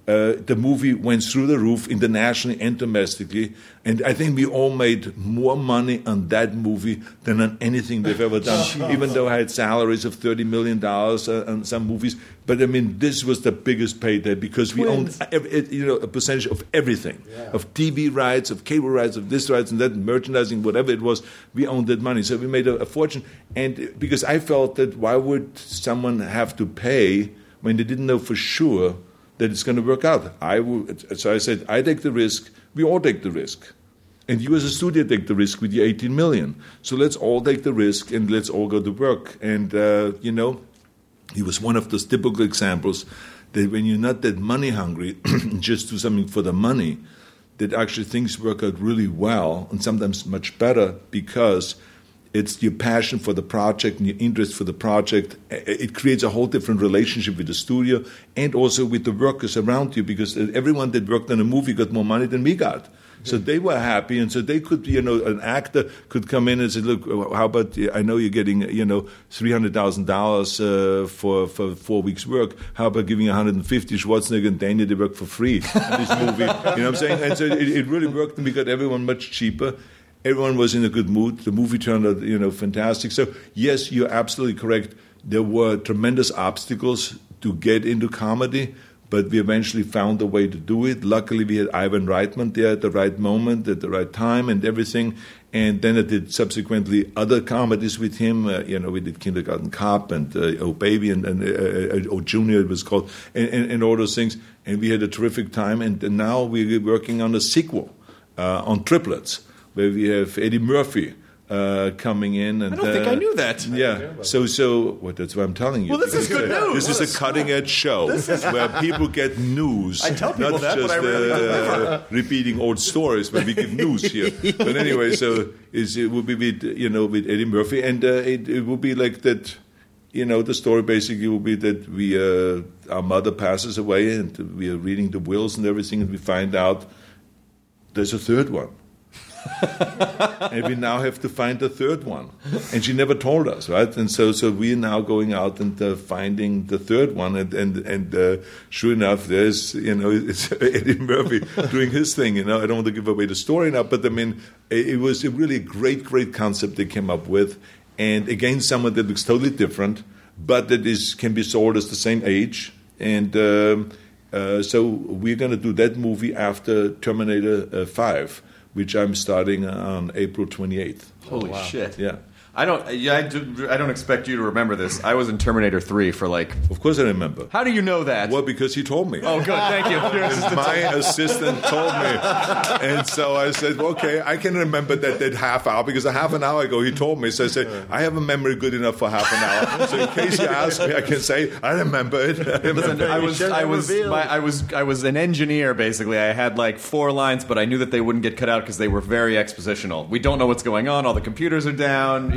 the movie went through the roof internationally and domestically, and I think we all made more money on that movie than on anything we've ever done, even though I had salaries of $30 million on some movies. But I mean, this was the biggest payday because we owned a percentage of everything, of TV rights, of cable rights, of this rights and that, merchandising, whatever it was, we owned that money. So we made a fortune. And because I felt that why would someone have to pay when they didn't know for sure that it's going to work out? So I said, I take the risk, we all take the risk. And you as a studio take the risk with your 18 million. So let's all take the risk and let's all go to work. And, he was one of those typical examples that when you're not that money hungry, just do something for the money, that actually things work out really well and sometimes much better because it's your passion for the project and your interest for the project. It creates a whole different relationship with the studio and also with the workers around you because everyone that worked on a movie got more money than we got. So they were happy, and so they could, an actor could come in and say, look, how about, I know you're getting, $300,000 for 4 weeks' work. How about giving 150 Schwarzenegger and Daniel to work for free in this movie? You know what I'm saying? And so it really worked, and we got everyone much cheaper. Everyone was in a good mood. The movie turned out, fantastic. So, yes, you're absolutely correct. There were tremendous obstacles to get into comedy, but we eventually found a way to do it. Luckily, we had Ivan Reitman there at the right moment, at the right time, and everything. And then I did subsequently other comedies with him. We did Kindergarten Cop and Oh Baby and Oh Junior, it was called, and all those things. And we had a terrific time. And now we're working on a sequel on Triplets, where we have Eddie Murphy coming in. And, I don't think I knew that. Yeah. So that's what I'm telling you. Well, this is good news. This is a cutting-edge show where people get news. I tell people not that, just but I really repeating old stories, but we give news here. But anyway, so it will be with Eddie Murphy, and it will be like that. The story basically will be that our mother passes away, and we are reading the wills and everything, and we find out there's a third one. And we now have to find the third one, and she never told us, right? And so we're now going out and finding the third one, and sure enough, there's it's Eddie Murphy doing his thing. I don't want to give away the story now, but I mean, it was a really great concept they came up with, and again, someone that looks totally different, but that can be sold as the same age, and so we're going to do that movie after Terminator 5. Which I'm starting on April 28th. Holy shit! Yeah. I don't expect you to remember this. I was in Terminator 3 for Of course I remember. How do you know that? Well, because he told me. Oh, good. Thank you. My assistant told me. And so I said, well, okay, I can remember that half hour because a half an hour ago he told me. So I said, I have a memory good enough for half an hour. So in case you ask me, I can say, I remember it. Listen, I was an engineer, basically. I had 4 lines, but I knew that they wouldn't get cut out because they were very expositional. We don't know what's going on. All the computers are down,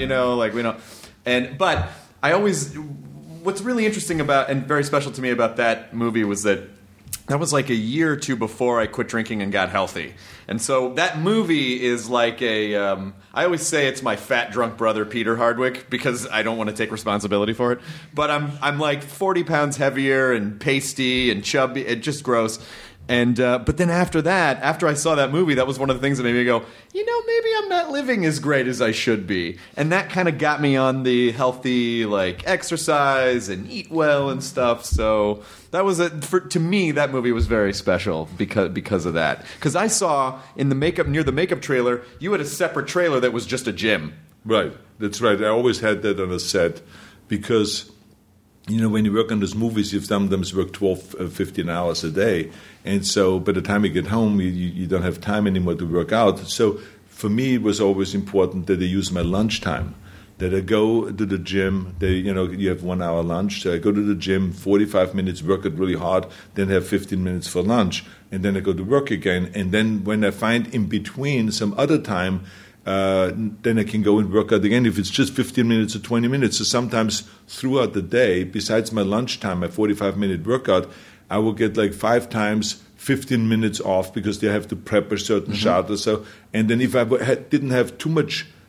but I always, what's really interesting about and very special to me about that movie was that was like a year or two before I quit drinking and got healthy. And so that movie is like I always say it's my fat drunk brother Peter Hardwick because I don't want to take responsibility for it. But I'm like 40 pounds heavier and pasty and chubby, just gross. And but then after I saw that movie, that was one of the things that made me go, maybe I'm not living as great as I should be. And that kind of got me on the healthy, exercise and eat well and stuff. So that was to me, that movie was very special because of that. Because I saw near the makeup trailer, you had a separate trailer that was just a gym. Right. That's right. I always had that on a set because when you work on those movies, you sometimes work 12, 15 hours a day. And so by the time you get home, you don't have time anymore to work out. So for me, it was always important that I use my lunchtime, that I go to the gym. You have 1 hour lunch. So I go to the gym, 45 minutes, work it really hard, then have 15 minutes for lunch. And then I go to work again. And then when I find in between some other time, then I can go and work out again if it's just 15 minutes or 20 minutes. So sometimes throughout the day, besides my lunchtime, my 45-minute workout, I will get 5 times 15 minutes off because they have to prep a certain shot or so. And then if I didn't have too much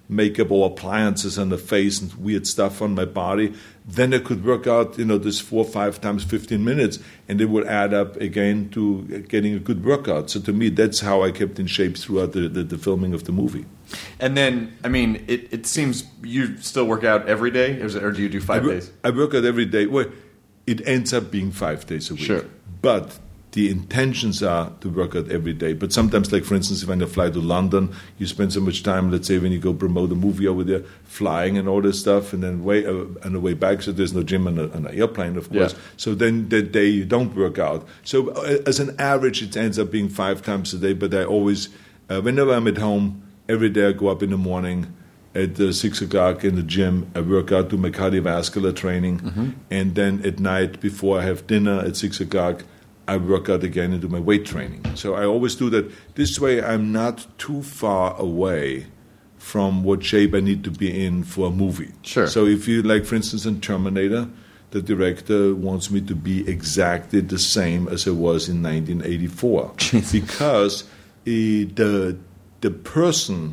makeup or appliances on the face and weird stuff on my body, then I could work out, this 4 or 5 times 15 minutes, and it would add up again to getting a good workout. So to me, that's how I kept in shape throughout the filming of the movie. And then, I mean, it seems you still work out every day, or do you do 5 days? I work out every day. Well, it ends up being 5 days a week. Sure. But the intentions are to work out every day. But sometimes, like for instance, when I fly to London, you spend so much time, let's say when you go promote a movie over there, flying and all this stuff, and then on the way back, so there's no gym on an airplane, of course. Yeah. So then that day you don't work out. So as an average, it ends up being 5 times a day. But I always, whenever I'm at home, every day I go up in the morning at 6 o'clock in the gym. I work out, do my cardiovascular training, and then at night before I have dinner at 6 o'clock, I work out again and do my weight training. So I always do that. This way I'm not too far away from what shape I need to be in for a movie. Sure. So if you, like for instance in Terminator, the director wants me to be exactly the same as I was in 1984. Because the person,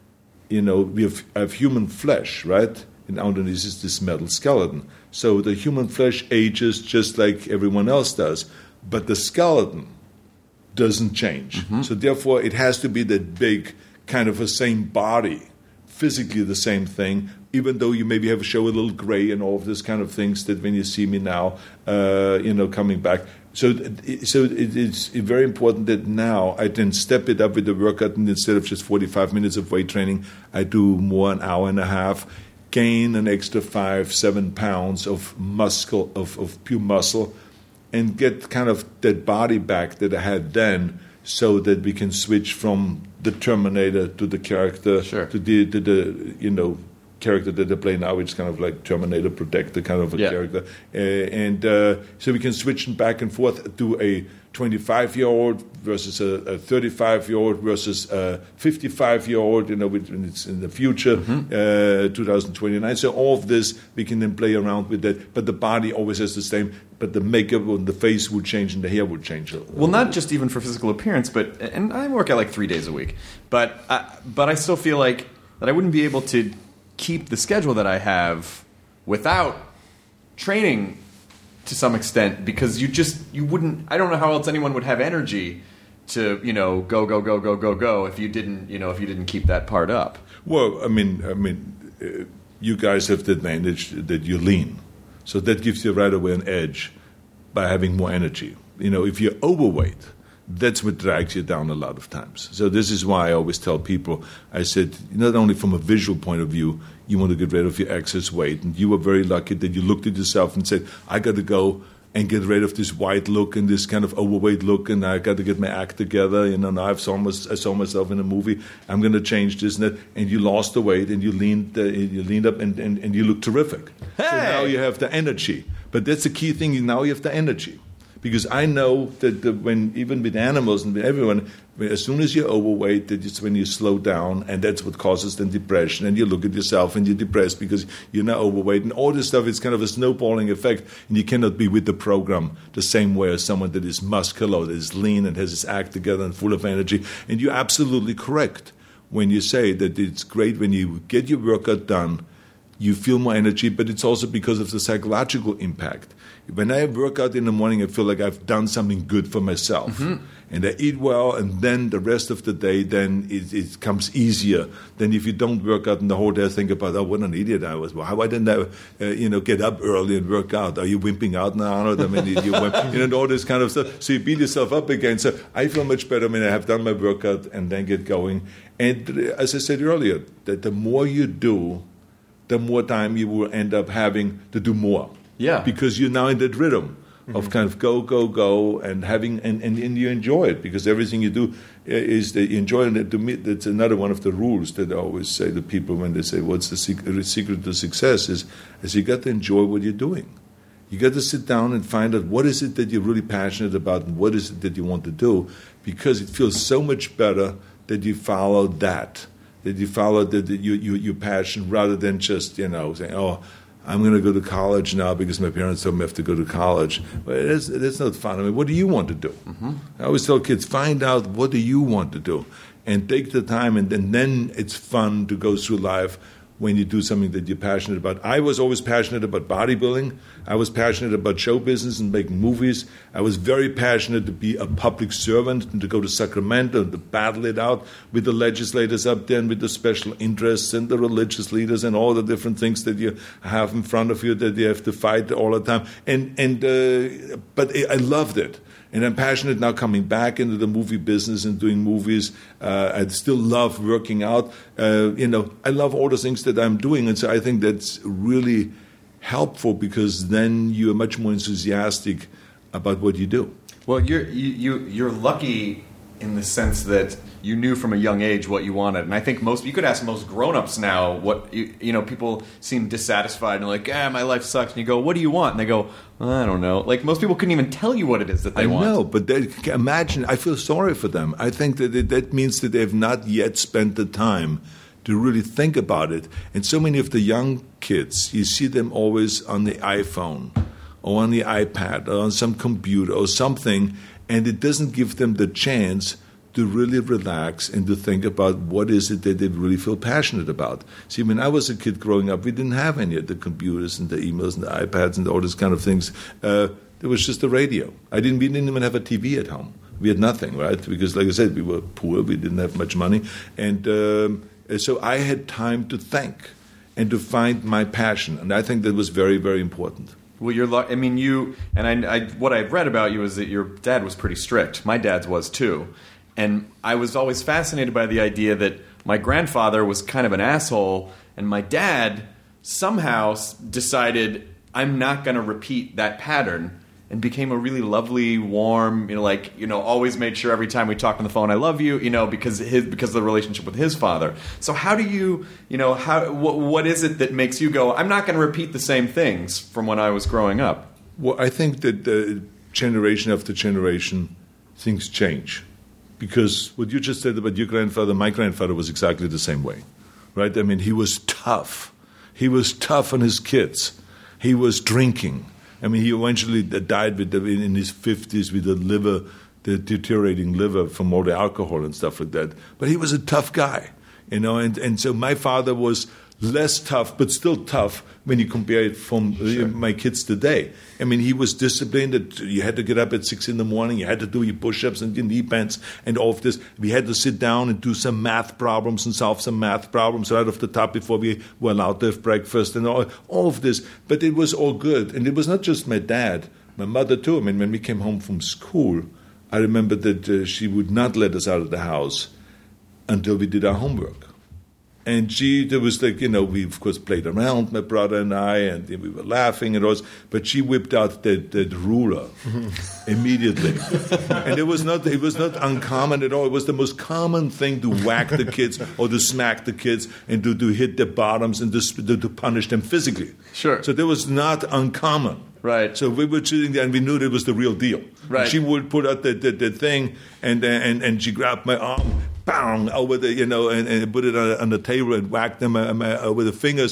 we have human flesh, right? And underneath is this metal skeleton. So the human flesh ages just like everyone else does. But the skeleton doesn't change. So therefore, it has to be that big, kind of a same body, physically the same thing, even though you maybe have a show a little gray and all of this kind of things that when you see me now, coming back. So it's very important that now I then step it up with the workout, and instead of just 45 minutes of weight training, I do more, an hour and a half, gain an extra 5-7 pounds of muscle, of pure muscle, and get kind of that body back that I had then, so that we can switch from the Terminator to the character, Sure. to the character that I play now, which is kind of like Terminator Protector kind of a character. And so we can switch back and forth to a 25-year-old versus a 35-year-old versus a 55-year-old, when it's in the future, 2029. So all of this, we can then play around with that. But the body always has the same, but the makeup on the face would change and the hair would change. Well, not just even for physical appearance, and I work out like 3 days a week, but I still feel like that I wouldn't be able to keep the schedule that I have without training to some extent, because you wouldn't. I don't know how else anyone would have energy to go if you didn't keep that part up. Well, I mean, you guys have the advantage that you're lean, so that gives you right away an edge by having more energy. If you're overweight, that's what drags you down a lot of times. So this is why I always tell people, I said, not only from a visual point of view, you want to get rid of your excess weight. And you were very lucky that you looked at yourself and said, I got to go and get rid of this white look and this kind of overweight look, and I got to get my act together. Now I saw myself in a movie. I'm going to change this and that. And you lost the weight and you leaned up and you look terrific. Hey! So now you have the energy. But that's the key thing. Now you have the energy. Because I know that when even with animals and with everyone, as soon as you're overweight, that's when you slow down, and that's what causes then depression. And you look at yourself and you're depressed because you're now overweight, and all this stuff is kind of a snowballing effect. And you cannot be with the program the same way as someone that is muscular, that is lean, and has his act together and full of energy. And you're absolutely correct when you say that it's great when you get your workout done. You feel more energy, but it's also because of the psychological impact. When I work out in the morning, I feel like I've done something good for myself. And I eat well, and then the rest of the day, then it comes easier than if you don't work out and the whole day think about, what an idiot I was. Well, why didn't I, get up early and work out? Are you wimping out now? I mean, all this kind of stuff. So you beat yourself up again. So I feel much better when I have done my workout and then get going. And as I said earlier, that the more you do, the more time you will end up having to do more. Yeah. Because you're now in that rhythm of kind of go, and having, and you enjoy it, because everything you do is that you enjoy it. To me, that's another one of the rules that I always say to people when they say, what's the secret to success is you got to enjoy what you're doing. You got to sit down and find out what is it that you're really passionate about and what is it that you want to do, because it feels so much better that you follow that you follow your passion rather than just, saying, I'm going to go to college now because my parents told me I have to go to college. But that's not fun. I mean, what do you want to do? I always tell kids, find out what do you want to do, and take the time, and then it's fun to go through life when you do something that you're passionate about. I was always passionate about bodybuilding. I was passionate about show business and making movies. I was very passionate to be a public servant and to go to Sacramento and to battle it out with the legislators up there and with the special interests and the religious leaders and all the different things that you have in front of you that you have to fight all the time. But I loved it. And I'm passionate now coming back into the movie business and doing movies. I still love working out. I love all the things that I'm doing. And so I think that's really helpful because then you're much more enthusiastic about what you do. Well, you're lucky in the sense that you knew from a young age what you wanted, and I think you could ask most grown-ups now what people seem dissatisfied and like, my life sucks, and you go, what do you want? And they go, I don't know. Like most people couldn't even tell you what it is that they want. I know, but imagine. I feel sorry for them. I think that means that they've not yet spent the time to really think about it. And so many of the young kids, you see them always on the iPhone or on the iPad or on some computer or something, and it doesn't give them the chance to really relax and to think about what is it that they really feel passionate about. See, when I was a kid growing up, we didn't have any of the computers and the emails and the iPads and all these kind of things. There was just the radio. We didn't even have a TV at home. We had nothing, right? Because, like I said, we were poor. We didn't have much money. And so I had time to think and to find my passion. And I think that was very, very important. Well, what I've read about you is that your dad was pretty strict. My dad's was too. And I was always fascinated by the idea that my grandfather was kind of an asshole, and my dad somehow decided, I'm not going to repeat that pattern, and became a really lovely, warm, always made sure every time we talked on the phone, I love you, because of the relationship with his father. So how do you, what is it that makes you go, I'm not going to repeat the same things from when I was growing up? Well, I think that generation after generation, things change. Because what you just said about your grandfather, my grandfather was exactly the same way, right? I mean, he was tough. He was tough on his kids. He was drinking. I mean, he eventually died in his 50s with the deteriorating liver from all the alcohol and stuff like that. But he was a tough guy, and so my father was less tough, but still tough when you compare it from my kids today. I mean, he was disciplined. That you had to get up at 6 a.m. You had to do your push-ups and your knee bends and all of this. We had to sit down and do some math problems and solve some math problems right off the top before we were allowed to have breakfast and all of this. But it was all good. And it was not just my dad, my mother too. I mean, when we came home from school, I remember that she would not let us out of the house until we did our homework. And there was we of course played around, my brother and I, and we were laughing and all, but she whipped out that ruler immediately. And it was not uncommon at all. It was the most common thing to whack the kids or to smack the kids and to hit their bottoms and to punish them physically. Sure. So that was not uncommon. Right. So we were sitting there and we knew that it was the real deal. Right. And she would put out the thing and she grabbed my arm, bang, over the, and put it on the table and whacked them with the fingers.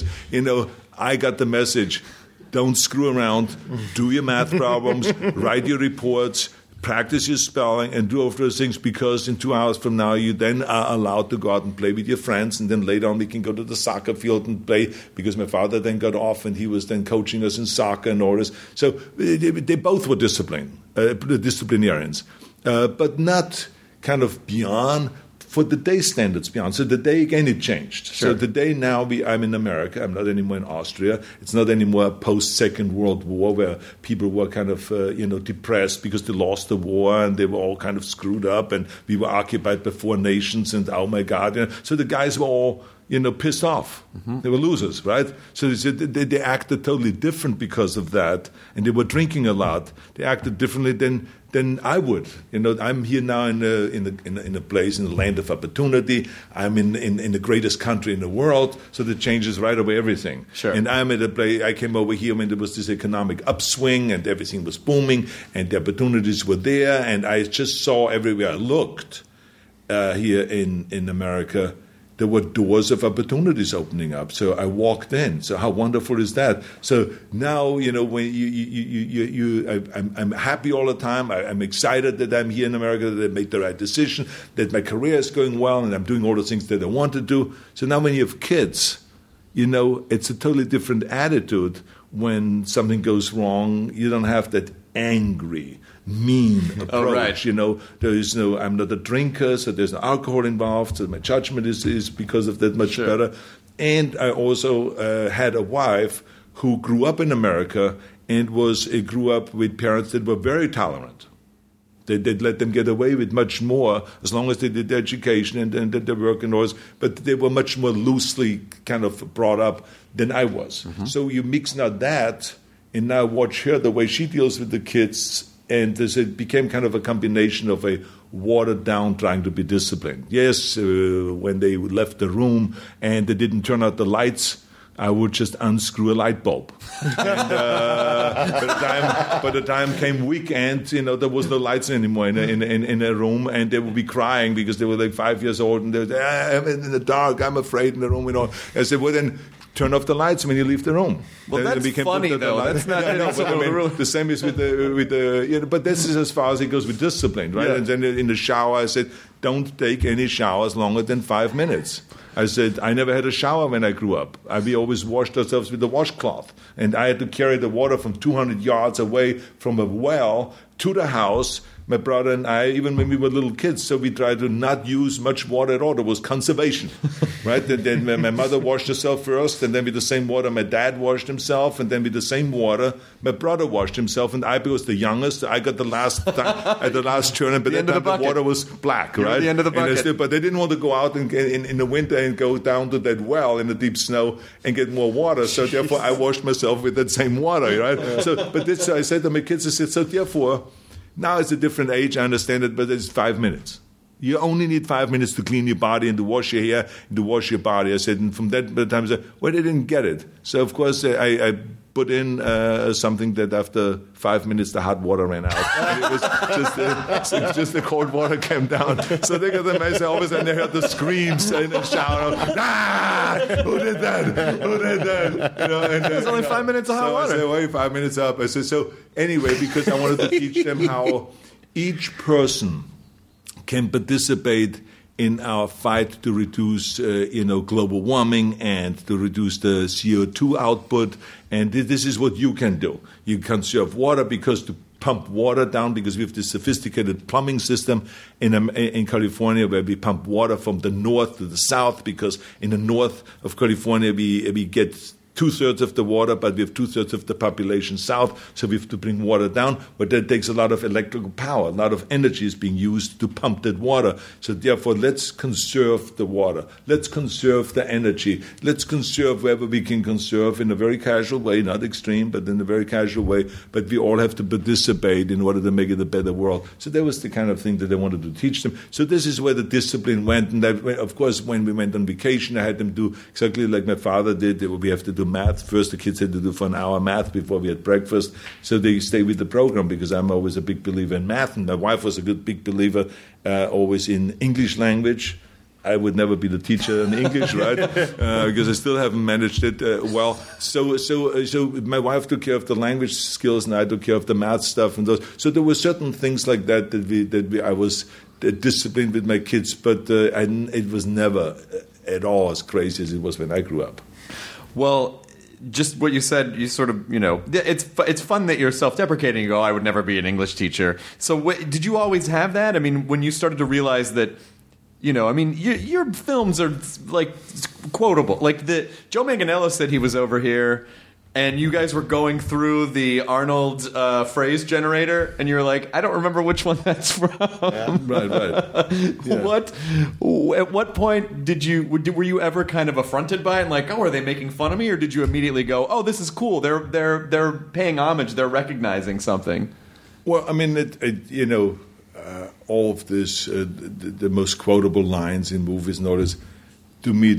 I got the message. Don't screw around. Do your math problems. Write your reports. Practice your spelling and do all of those things, because in 2 hours from now you then are allowed to go out and play with your friends, and then later on we can go to the soccer field and play, because my father then got off and he was then coaching us in soccer and all this. So they both were disciplinarians, but not kind of beyond for the day standards beyond. So the day, again, it changed. Sure. So the day now, I'm in America. I'm not anymore in Austria. It's not anymore post-Second World War where people were kind of, depressed because they lost the war and they were all kind of screwed up and we were occupied by 4 nations and, oh, my God. So the guys were all, pissed off. Mm-hmm. They were losers, right? So they acted totally different because of that, and they were drinking a lot. They acted differently than I would. I'm here now in a place, in the land of opportunity. I'm in the greatest country in the world, so that changes right away everything. Sure. And I'm at a place, I came over here when there was this economic upswing and everything was booming and the opportunities were there, and I just saw everywhere I looked here in America there were doors of opportunities opening up. So I walked in. So how wonderful is that? So now, when I'm happy all the time. I'm excited that I'm here in America, that I made the right decision, that my career is going well, and I'm doing all the things that I want to do. So now when you have kids, it's a totally different attitude. When something goes wrong, you don't have that angry, mean approach. Oh, right. There is no, I'm not a drinker, so there's no alcohol involved, so my judgment is because of that much better. And I also had a wife who grew up in America and grew up with parents that were very tolerant. They'd let them get away with much more as long as they did their education and did their work and all. But they were much more loosely kind of brought up than I was. Mm-hmm. So you mix now that and now watch her, the way she deals with the kids, and it became kind of a combination of a watered down trying to be disciplined. Yes, when they left the room and they didn't turn out the lights, I would just unscrew a light bulb. And by the time came weekend, there was no lights anymore in a room, and they would be crying because they were like 5 years old, and they would say, I'm in the dark, I'm afraid in the room, I said, well then, turn off the lights when you leave the room. Well, that's funny, though. That's not the same is with the but this is as far as it goes with discipline, right? Yeah. And then in the shower, I said, don't take any showers longer than 5 minutes. I said, I never had a shower when I grew up. We always washed ourselves with the washcloth. And I had to carry the water from 200 yards away from a well to the house. My brother and I, even when we were little kids, so we tried to not use much water at all. There was conservation, right? Then my mother washed herself first, and then with the same water, my dad washed himself, and then with the same water, my brother washed himself, and I was the youngest. I got the last at the last turn, but that time the water was black, right? At the end of the bucket. But they didn't want to go out in the winter and go down to that well in the deep snow and get more water. So therefore, I washed myself with that same water, right? So, I said to my kids, I said, so therefore. Now it's a different age, I understand it, but it's 5 minutes. You only need 5 minutes to clean your body and to wash your hair and to wash your body. I said, and from that time, I said, well, they didn't get it. So, of course, I put in something that after 5 minutes, the hot water ran out. And it was just the cold water came down. So they got the mess always, and they heard the screams in the shower. Who did that? Who did that? And it was only 5 minutes of hot water. I said, wait, 5 minutes up. I said, so anyway, because I wanted to teach them how each person can participate in our fight to reduce, global warming and to reduce the CO2 output. And this is what you can do. You conserve water because to pump water down, because we have this sophisticated plumbing system in California where we pump water from the north to the south, because in the north of California we get 2/3 of the water, but we have 2/3 of the population south, so we have to bring water down. But that takes a lot of electrical power, a lot of energy is being used to pump that water. So therefore, let's conserve the water. Let's conserve the energy. Let's conserve wherever we can conserve in a very casual way, not extreme, but in a very casual way. But we all have to participate in order to make it a better world. So that was the kind of thing that I wanted to teach them. So this is where the discipline went. And of course, when we went on vacation, I had them do exactly like my father did. We have to do math. First, the kids had to do for an hour math before we had breakfast. So they stay with the program because I'm always a big believer in math. And my wife was a good big believer always in English language. I would never be the teacher in English, right? Because I still haven't managed it well. So my wife took care of the language skills, and I took care of the math stuff and those. So there were certain things like that I was disciplined with my kids, but it was never at all as crazy as it was when I grew up. Well, just what you said, you sort of, it's fun that you're self-deprecating. You go, I would never be an English teacher. So did you always have that? I mean, when you started to realize that, your films are like quotable. Like Joe Manganiello said he was over here, and you guys were going through the Arnold phrase generator, and you were like, I don't remember which one that's from. Yeah, right. Yeah. At what point were you ever kind of affronted by it, and like, oh, are they making fun of me, or did you immediately go, oh, this is cool? They're paying homage. They're recognizing something. Well, I mean, all of this, the most quotable lines in movies and all this, to me,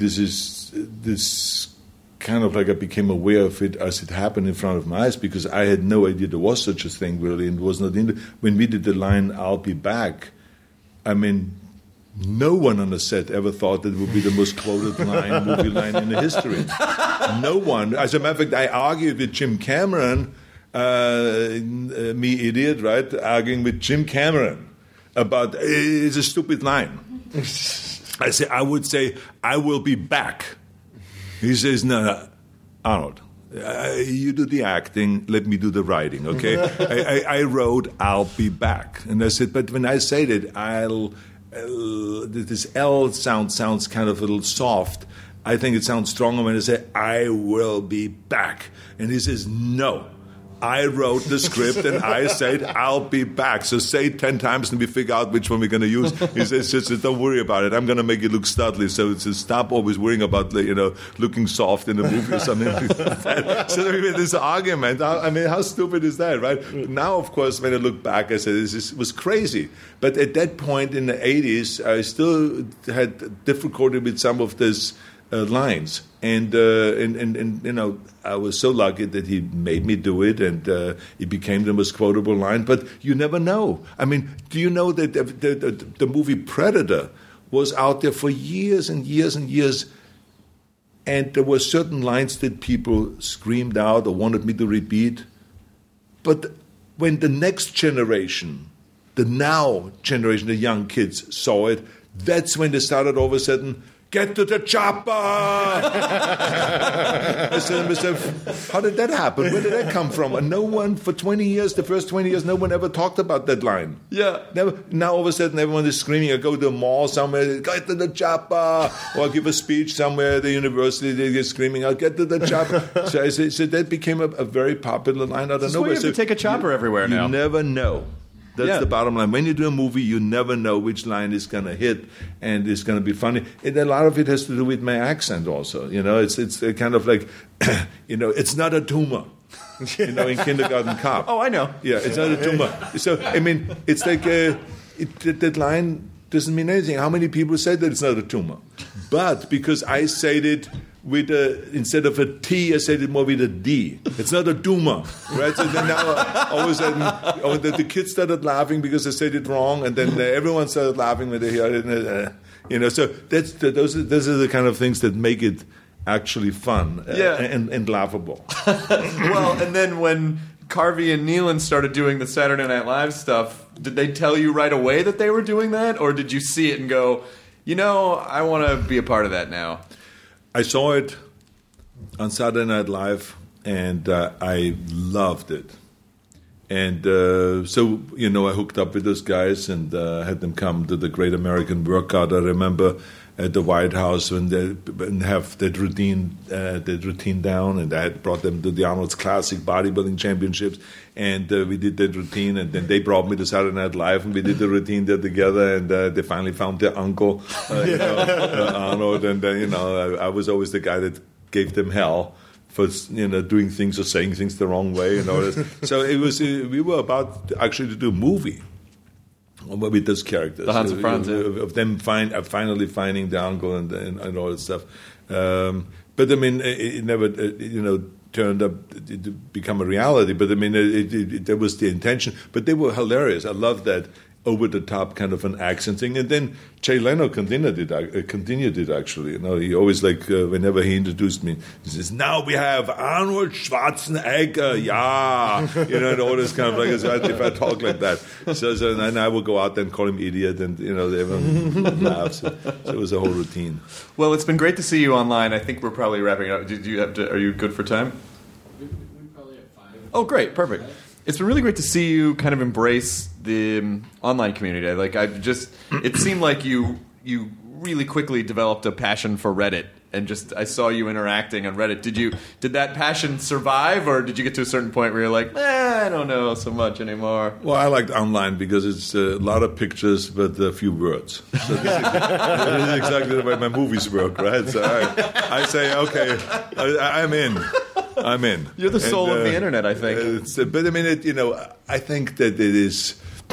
this kind of like I became aware of it as it happened in front of my eyes, because I had no idea there was such a thing really, and was not when we did the line "I'll be back." I mean, No one on the set ever thought that it would be the most quoted movie line in the history. No one. As a matter of fact, I argued with Jim Cameron, me idiot, right? Arguing with Jim Cameron about it's a stupid line. I would say, I will be back. He says, no, Arnold, you do the acting, let me do the writing, okay? I wrote, I'll be back. And I said, but when I say that, this L sounds kind of a little soft. I think it sounds stronger when I say, I will be back. And he says, no. I wrote the script and I said, I'll be back. So say it 10 times and we figure out which one we're going to use. He says, just don't worry about it. I'm going to make it look studly. So it's stop always worrying about, looking soft in the movie or something like that. So we had this argument. I mean, how stupid is that, right? Now, of course, when I look back, I said, this was crazy. But at that point in the 80s, I still had difficulty with some of these lines. And I was so lucky that he made me do it, and it became the most quotable line. But you never know. I mean, do you know that the movie Predator was out there for years and years and years, and there were certain lines that people screamed out or wanted me to repeat. But when the next generation, the now generation, the young kids saw it, that's when they started all of a sudden, get to the chopper! I said to myself, how did that happen? Where did that come from? And no one, for 20 years, the first 20 years, no one ever talked about that line. Yeah. Never, now all of a sudden everyone is screaming. I go to a mall somewhere, get to the chopper! Or I give a speech somewhere at the university, they get screaming, I'll get to the chopper. So that became a very popular line out of nowhere. You have to take a chopper everywhere now. You never know. That's the bottom line. When you do a movie, you never know which line is going to hit and it's going to be funny. And a lot of it has to do with my accent also. It's kind of like, it's not a tumor. In Kindergarten Cop. Oh, I know. Yeah, it's not a tumor. So, I mean, it's like that line doesn't mean anything. How many people say that it's not a tumor? But because I said it with instead of a T, I said it more with a D. It's not a tumor, right? So then now, all of a sudden, the kids started laughing because I said it wrong, and then everyone started laughing when they heard it. So those are the kind of things that make it actually fun and laughable. Well, and then when Carvey and Nealon started doing the Saturday Night Live stuff, did they tell you right away that they were doing that? Or did you see it and go, I want to be a part of that now? I saw it on Saturday Night Live, and I loved it. And so, I hooked up with those guys and had them come to the Great American Workout. I remember at the White House when they have that routine down, and I had brought them to the Arnold's Classic Bodybuilding Championships, and we did that routine, and then they brought me to Saturday Night Live, and we did the routine there together, and they finally found their uncle, Arnold, and I was always the guy that gave them hell for doing things or saying things the wrong way and all this. So it was we were about actually to do a movie with those characters, the Hans and Franz, of them finally finding the uncle and all that stuff. But I mean, it never turned up to become a reality. But I mean, that was the intention. But they were hilarious. I loved that over-the-top kind of an accent thing. And then Jay Leno continued it actually. He always, whenever he introduced me, he says, now we have Arnold Schwarzenegger, and all this kind of if I talk like that. So and I will go out there and call him idiot, and, everyone laughs. So it was a whole routine. Well, it's been great to see you online. I think we're probably wrapping up. Are you good for time? We probably have 5. Oh, great. Perfect. It's been really great to see you kind of embrace the online community. It seemed like you really quickly developed a passion for Reddit, and I saw you interacting on Reddit. Did that passion survive, or did you get to a certain point where you're like, I don't know so much anymore? Well, I liked online because it's a lot of pictures but a few words. So this is exactly the way my movies work, right? So I say, okay, I'm in. You're the soul of the internet, I think. But I mean, I think that it is,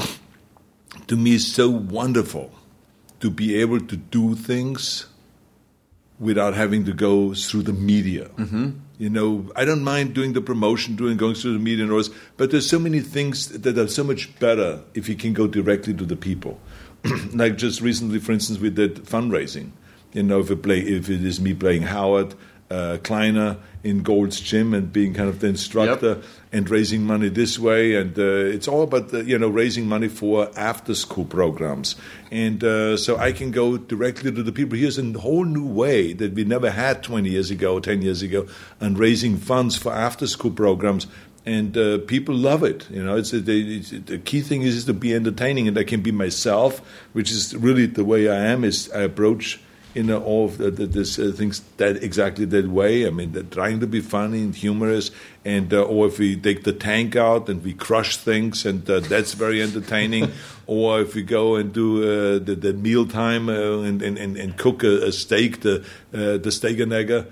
to me, so wonderful to be able to do things without having to go through the media. Mm-hmm. I don't mind doing the promotion, going through the media and all this, but there's so many things that are so much better if you can go directly to the people. like just recently, for instance, we did fundraising. If it is me playing Howard Kleiner in Gold's Gym and being kind of the instructor and raising money this way, and it's all about raising money for after-school programs, and so I can go directly to the people. Here's a whole new way that we never had 20 years ago, 10 years ago, on raising funds for after-school programs. And people love it. The key thing is to be entertaining, and I can be myself, which is really the way I am. Is I approach all of these things that exactly that way. I mean, trying to be funny and humorous, and or if we take the tank out and we crush things, and that's very entertaining. Or if we go and do the mealtime and cook a steak, the Stegenegger,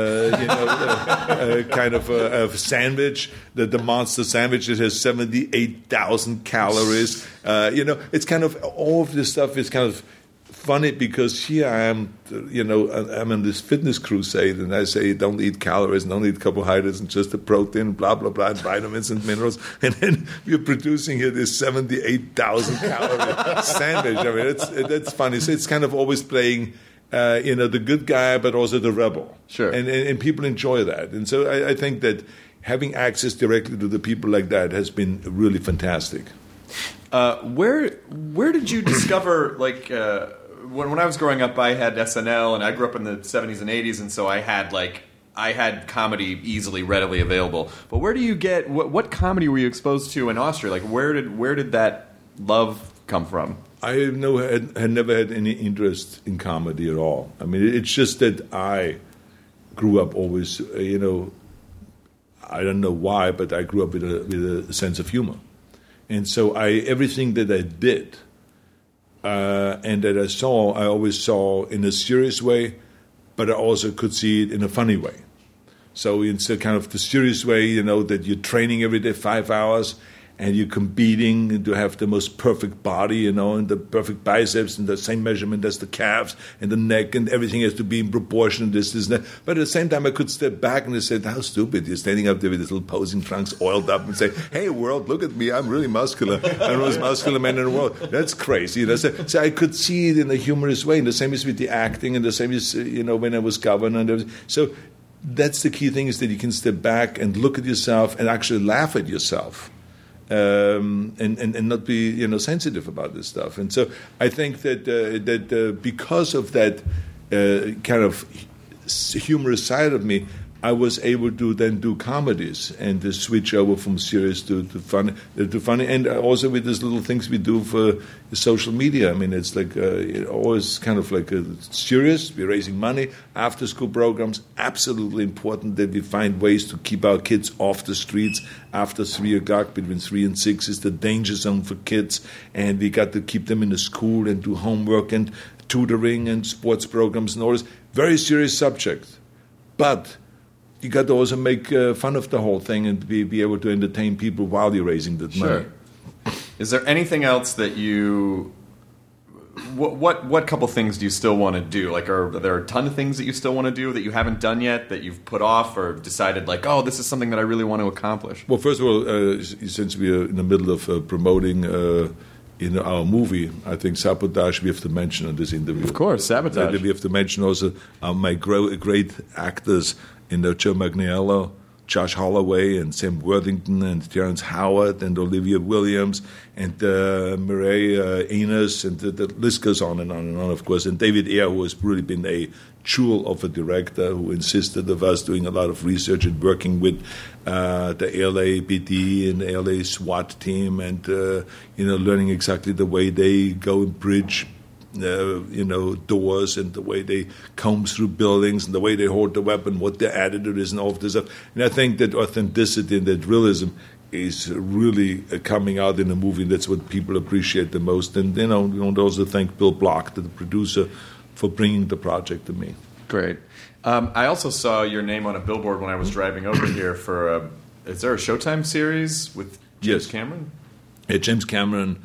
kind of a sandwich, the monster sandwich that has 78,000 calories. It's kind of all of this stuff is kind of funny because here I am, I'm on this fitness crusade, and I say don't eat calories, don't eat carbohydrates, and just the protein, blah, blah, blah, and vitamins and minerals. And then we're producing here this 78,000 calorie sandwich. I mean, that's funny. So it's kind of always playing, the good guy, but also the rebel. Sure. And people enjoy that. And so I think that having access directly to the people like that has been really fantastic. Where did you discover, when I was growing up, I had SNL, and I grew up in the 70s and 80s, and so I had comedy easily, readily available. But where do you get what comedy were you exposed to in Austria? Like, where did that love come from? I had never had any interest in comedy at all. I mean, it's just that I grew up always, I don't know why, but I grew up with a sense of humor, and so everything that I did. And that I always saw in a serious way, but I also could see it in a funny way. So it's a kind of the serious way, that you're training every day 5 hours, and you're competing to have the most perfect body, and the perfect biceps, and the same measurement as the calves, and the neck, and everything has to be in proportion, this, and that. But at the same time, I could step back and say, how stupid, you're standing up there with these little posing trunks oiled up and say, hey, world, look at me, I'm really muscular. I'm the most muscular man in the world. That's crazy. So I could see it in a humorous way, and the same is with the acting, and the same is, when I was governor and everything. So that's the key thing, is that you can step back and look at yourself and actually laugh at yourself. And not be sensitive about this stuff, and so I think that because of that kind of humorous side of me, I was able to then do comedies and to switch over from serious to funny, and also with these little things we do for social media. I mean, it's like always kind of like serious. We're raising money, after-school programs. Absolutely important that we find ways to keep our kids off the streets after 3 o'clock. Between 3 and 6 is the danger zone for kids, and we got to keep them in the school and do homework and tutoring and sports programs and all this. Very serious subject, but you got to also make fun of the whole thing and be able to entertain people while you're raising that money. Is there anything else that you... What couple things do you still want to do? Like, are there a ton of things that you still want to do that you haven't done yet, that you've put off or decided, like, oh, this is something that I really want to accomplish? Well, first of all, since we are in the middle of promoting our movie, I think Sabotage we have to mention in this interview. Of course, Sabotage. We have to mention also my great actors in Joe Manganiello, Josh Holloway, and Sam Worthington, and Terrence Howard, and Olivia Williams, and Mireille Enos, and the list goes on and on and on, of course. And David Ayer, who has really been a jewel of a director, who insisted of us doing a lot of research and working with the LAPD and the LA SWAT team, and learning exactly the way they go and bridge doors, and the way they comb through buildings, and the way they hold the weapon, what their attitude is, and all of this stuff. And I think that authenticity and that realism is really coming out in the movie. That's what people appreciate the most. And we want to also thank Bill Block, the producer, for bringing the project to me. Great. I also saw your name on a billboard when I was driving over here for is there a Showtime series with James Cameron? Yeah, James Cameron.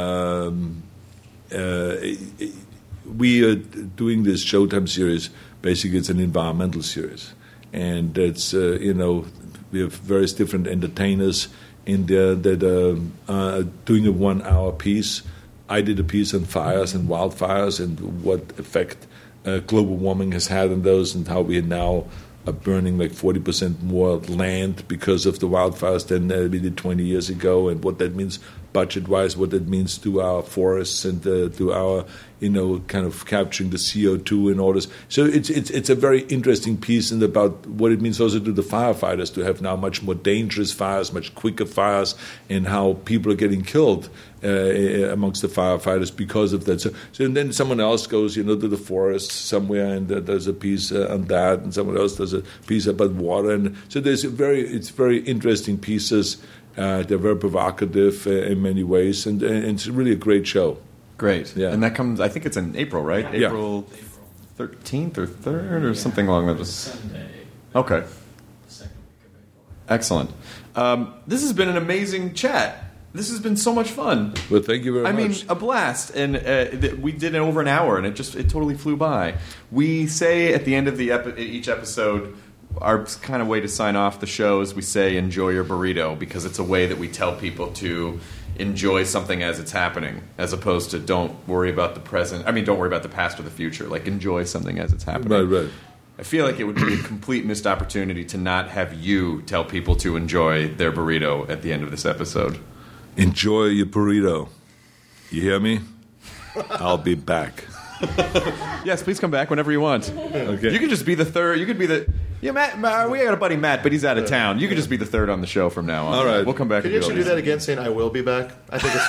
We are doing this Showtime series. Basically, it's an environmental series, and it's we have various different entertainers in there that are doing a 1 hour piece I did a piece on fires and wildfires and what effect global warming has had on those, and how we now are burning like 40% more land because of the wildfires than we did 20 years ago, and what that means budget-wise, what that means to our forests and to our, kind of capturing the CO2 and all this. So it's a very interesting piece, and about what it means also to the firefighters to have now much more dangerous fires, much quicker fires, and how people are getting killed amongst the firefighters because of that. So then someone else goes, to the forest somewhere, and there's a piece on that, and someone else does a piece about water, and so it's very interesting pieces. They're very provocative in many ways, and it's really a great show. Great. Yeah. And that comes, I think it's in April, right? Yeah. April 13th or 3rd or something along those. Sunday. Okay. The second week of April. Excellent. This has been an amazing chat. This has been so much fun. Well, thank you very much. I mean, a blast. And we did it over an hour, and it totally flew by. We say at the end of each episode, our kind of way to sign off the show is we say, enjoy your burrito, because it's a way that we tell people to enjoy something as it's happening, as opposed to don't worry about the present. I mean, don't worry about the past or the future. Like, enjoy something as it's happening. Right. I feel like it would be a complete missed opportunity to not have you tell people to enjoy their burrito at the end of this episode. Enjoy your burrito. You hear me? I'll be back. Yes, please come back whenever you want. Okay. You could just be the third. You could be the... Yeah, Matt, we got a buddy Matt, but he's out of town. You could just be the third on the show from now on. All right. We'll come back. Can and you actually do that again, saying I will be back? I think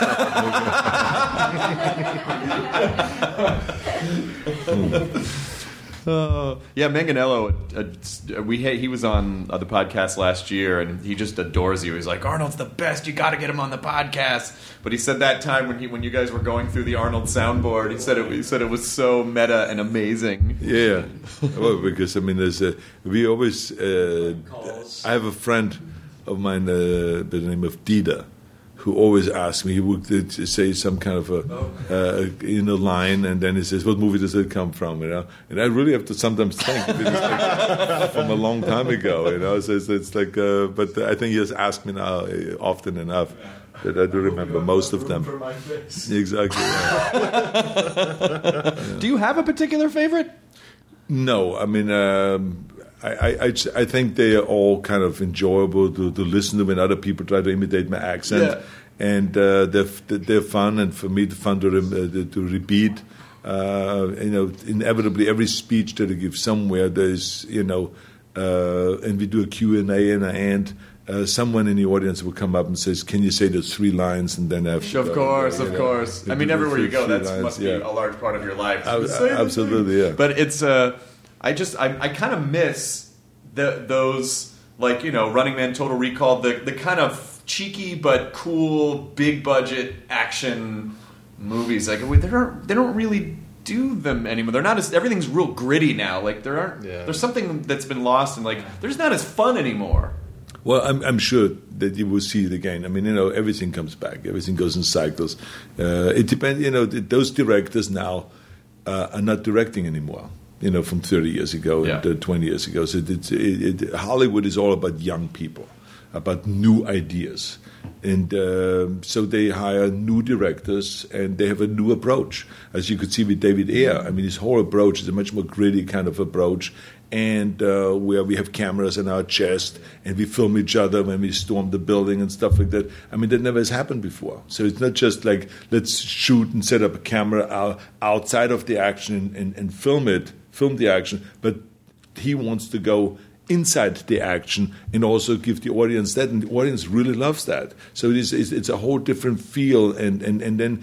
it's Yeah, Manganello, he was on the podcast last year, and he just adores you. He's like, Arnold's the best. You got to get him on the podcast. But he said that time when you guys were going through the Arnold soundboard, he said it was so meta and amazing. Yeah. Well, because I mean, we always. I have a friend of mine by the name of Dieter, who always asks me. He would say some kind of a line, and then he says, "What movie does it come from?" And I really have to sometimes think if it's like from a long time ago. So it's like, but I think he has asked me now often enough that I do remember most of them. Exactly. Yeah. Do you have a particular favorite? No, I mean, I think they are all kind of enjoyable to listen to when other people try to imitate my accent, Yeah. and they're fun, and for me, it's fun to repeat. Inevitably, every speech that I give somewhere, there's and we do a Q&A in the end. Someone in the audience will come up and says, "Can you say those 3 lines?" And then I have to Of course. I mean, everywhere you go, that must be a large part of your life. Absolutely, yeah. But it's I kind of miss those, like, Running Man, Total Recall, the kind of cheeky but cool big budget action movies. Like, they don't really do them anymore. They're not as, everything's real gritty now. Like, there's something that's been lost, and like they're just not as fun anymore. Well, I'm sure that you will see it again. I mean, everything comes back. Everything goes in cycles. It depends. Those directors now are not directing anymore. From 30 years ago and 20 years ago. So Hollywood is all about young people, about new ideas. And so they hire new directors, and they have a new approach. As you could see with David Ayer, I mean, his whole approach is a much more gritty kind of approach, and where we have cameras in our chest, and we film each other when we storm the building and stuff like that. I mean, that never has happened before. So it's not just like, let's shoot and set up a camera outside of the action and film the action, but he wants to go inside the action and also give the audience that, and the audience really loves that. So it's a whole different feel, and then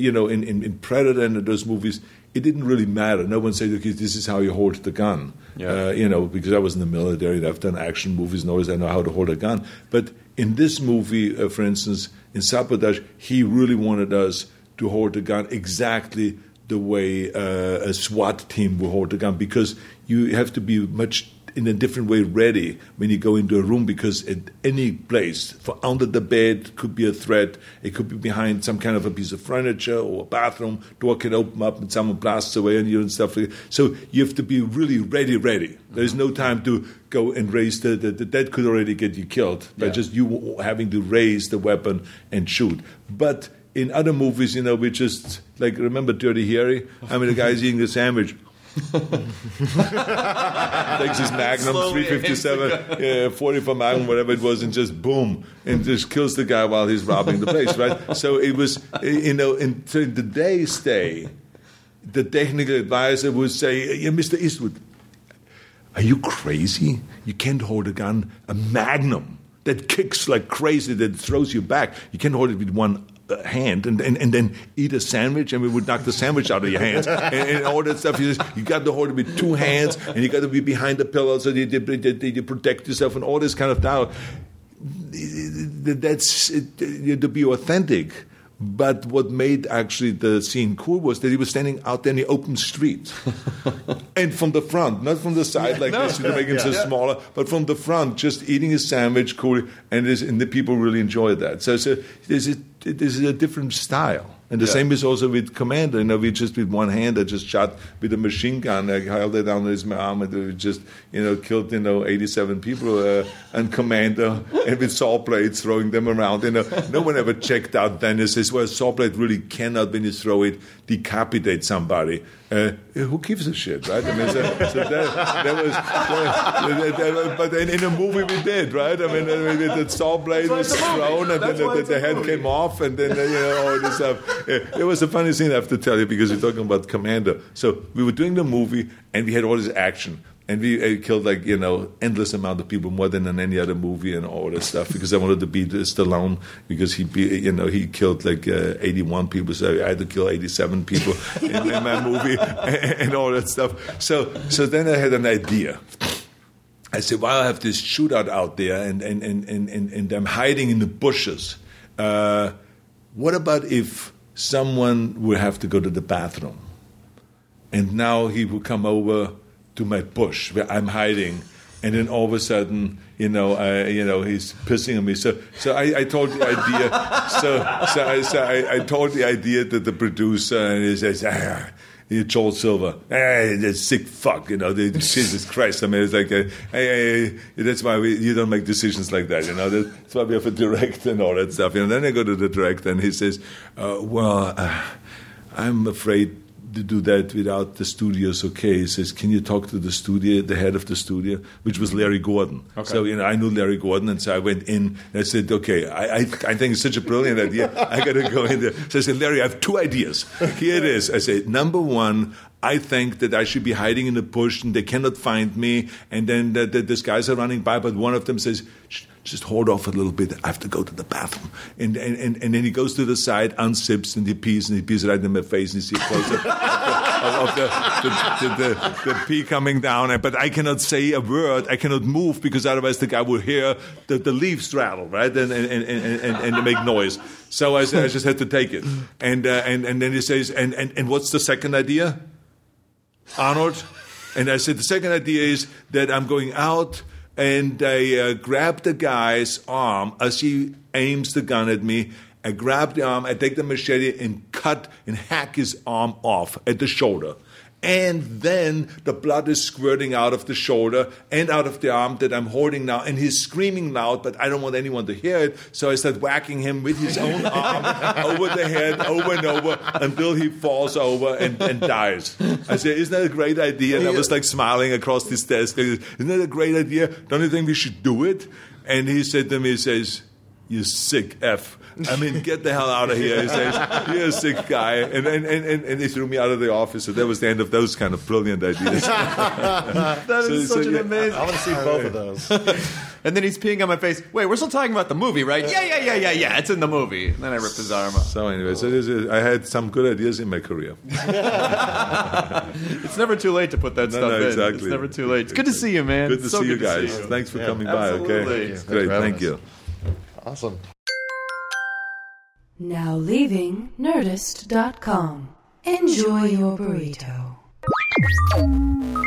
in Predator and those movies, it didn't really matter. No one said, okay, this is how you hold the gun. Because I was in the military and I've done action movies and always I know how to hold a gun. But in this movie, for instance, in Sabotage, he really wanted us to hold the gun exactly the way a SWAT team will hold the gun, because you have to be much in a different way ready when you go into a room, because at any place, for under the bed could be a threat, it could be behind some kind of a piece of furniture or a bathroom, door can open up and someone blasts away on you and stuff like that. So you have to be really ready. There's no time to go and raise that could already get you killed by just you having to raise the weapon and shoot. But in other movies, we just, like, remember Dirty Harry? I mean, the guy's eating a sandwich. Takes his Magnum, Slowly 357, 44 Magnum, whatever it was, and just boom, and just kills the guy while he's robbing the place, right? So it was, in today's day, the technical advisor would say, Mr. Eastwood, are you crazy? You can't hold a gun, a Magnum that kicks like crazy, that throws you back. You can't hold it with one hand and then eat a sandwich, and we would knock the sandwich out of your hands and all that stuff. You got to hold it with 2 hands, and you got to be behind the pillow so you protect yourself and all this kind of stuff. That's to be authentic. But what made actually the scene cool was that he was standing out there in the open street. And from the front, not from the side this to make him so smaller, but from the front, just eating his sandwich cool, and the people really enjoyed that. So this is a different style. And the same is also with Commander. We just with one hand, I just shot with a machine gun. I held it down his arm, and we just, killed, 87 people and Commander, and with saw blades throwing them around. No one ever checked out then and says, well, saw blade really cannot, when you throw it, decapitate somebody. Who gives a shit, right? I mean, so that was, but in a movie we did, right? I mean, the saw blade was thrown, and then the head came off, and then all this stuff. It was a funny scene, I have to tell you, because you're talking about Commander. So we were doing the movie, and we had all this action. And we killed endless amount of people, more than in any other movie and all that stuff, because I wanted to beat Stallone, because he killed 81 people, so I had to kill 87 people in my movie and all that stuff. So then I had an idea. I said, well, I have this shootout out there, and I'm hiding in the bushes. What about if someone would have to go to the bathroom, and now he will come over to my bush where I'm hiding, and then all of a sudden, he's pissing on me. So I told the idea. I told the idea to the producer, and he says, Joel Silver, that sick fuck, Jesus Christ. I mean, it's like, that's why you don't make decisions like that, That's why we have a director and all that stuff. And then I go to the director, and he says, I'm afraid to do that without the studio's okay. He says, can you talk to the head of the studio, which was Larry Gordon. Okay. So, I knew Larry Gordon, and so I went in, and I said, okay, I think it's such a brilliant idea. I got to go in there. So I said, Larry, I have 2 ideas. Here it is. I said, number 1, I think that I should be hiding in the bush, and they cannot find me, and then these guys are running by, but one of them says, just hold off a little bit. I have to go to the bathroom. And then he goes to the side, unzips, and he pees right in my face, and you see a close-up of the pee coming down. But I cannot say a word. I cannot move, because otherwise the guy will hear the leaves rattle, right, and make noise. So I just had to take it. And then he says, and what's the second idea, Arnold? And I said, the second idea is that I'm going out, and I grab the guy's arm as he aims the gun at me. I grab the arm, I take the machete and cut and hack his arm off at the shoulder. And then the blood is squirting out of the shoulder and out of the arm that I'm holding now. And he's screaming loud, but I don't want anyone to hear it. So I start whacking him with his own arm over the head, over and over, until he falls over and dies. I said, isn't that a great idea? And I was smiling across this desk. Isn't that a great idea? Don't you think we should do it? And he said to me, he says, you sick F. I mean, get the hell out of here. He says, you're a sick guy. And he threw me out of the office. So that was the end of those kind of brilliant ideas. That is such an amazing... I want to see both of those. And then he's peeing on my face. Wait, we're still talking about the movie, right? Yeah. It's in the movie. And then I ripped his arm off. So anyway, I had some good ideas in my career. It's never too late to put that stuff in. Exactly. It's never too late. It's good to see you, man. Good to see you guys. Thanks for coming by, okay? Absolutely. Great, thank you. Awesome. Now leaving Nerdist.com. Enjoy your burrito.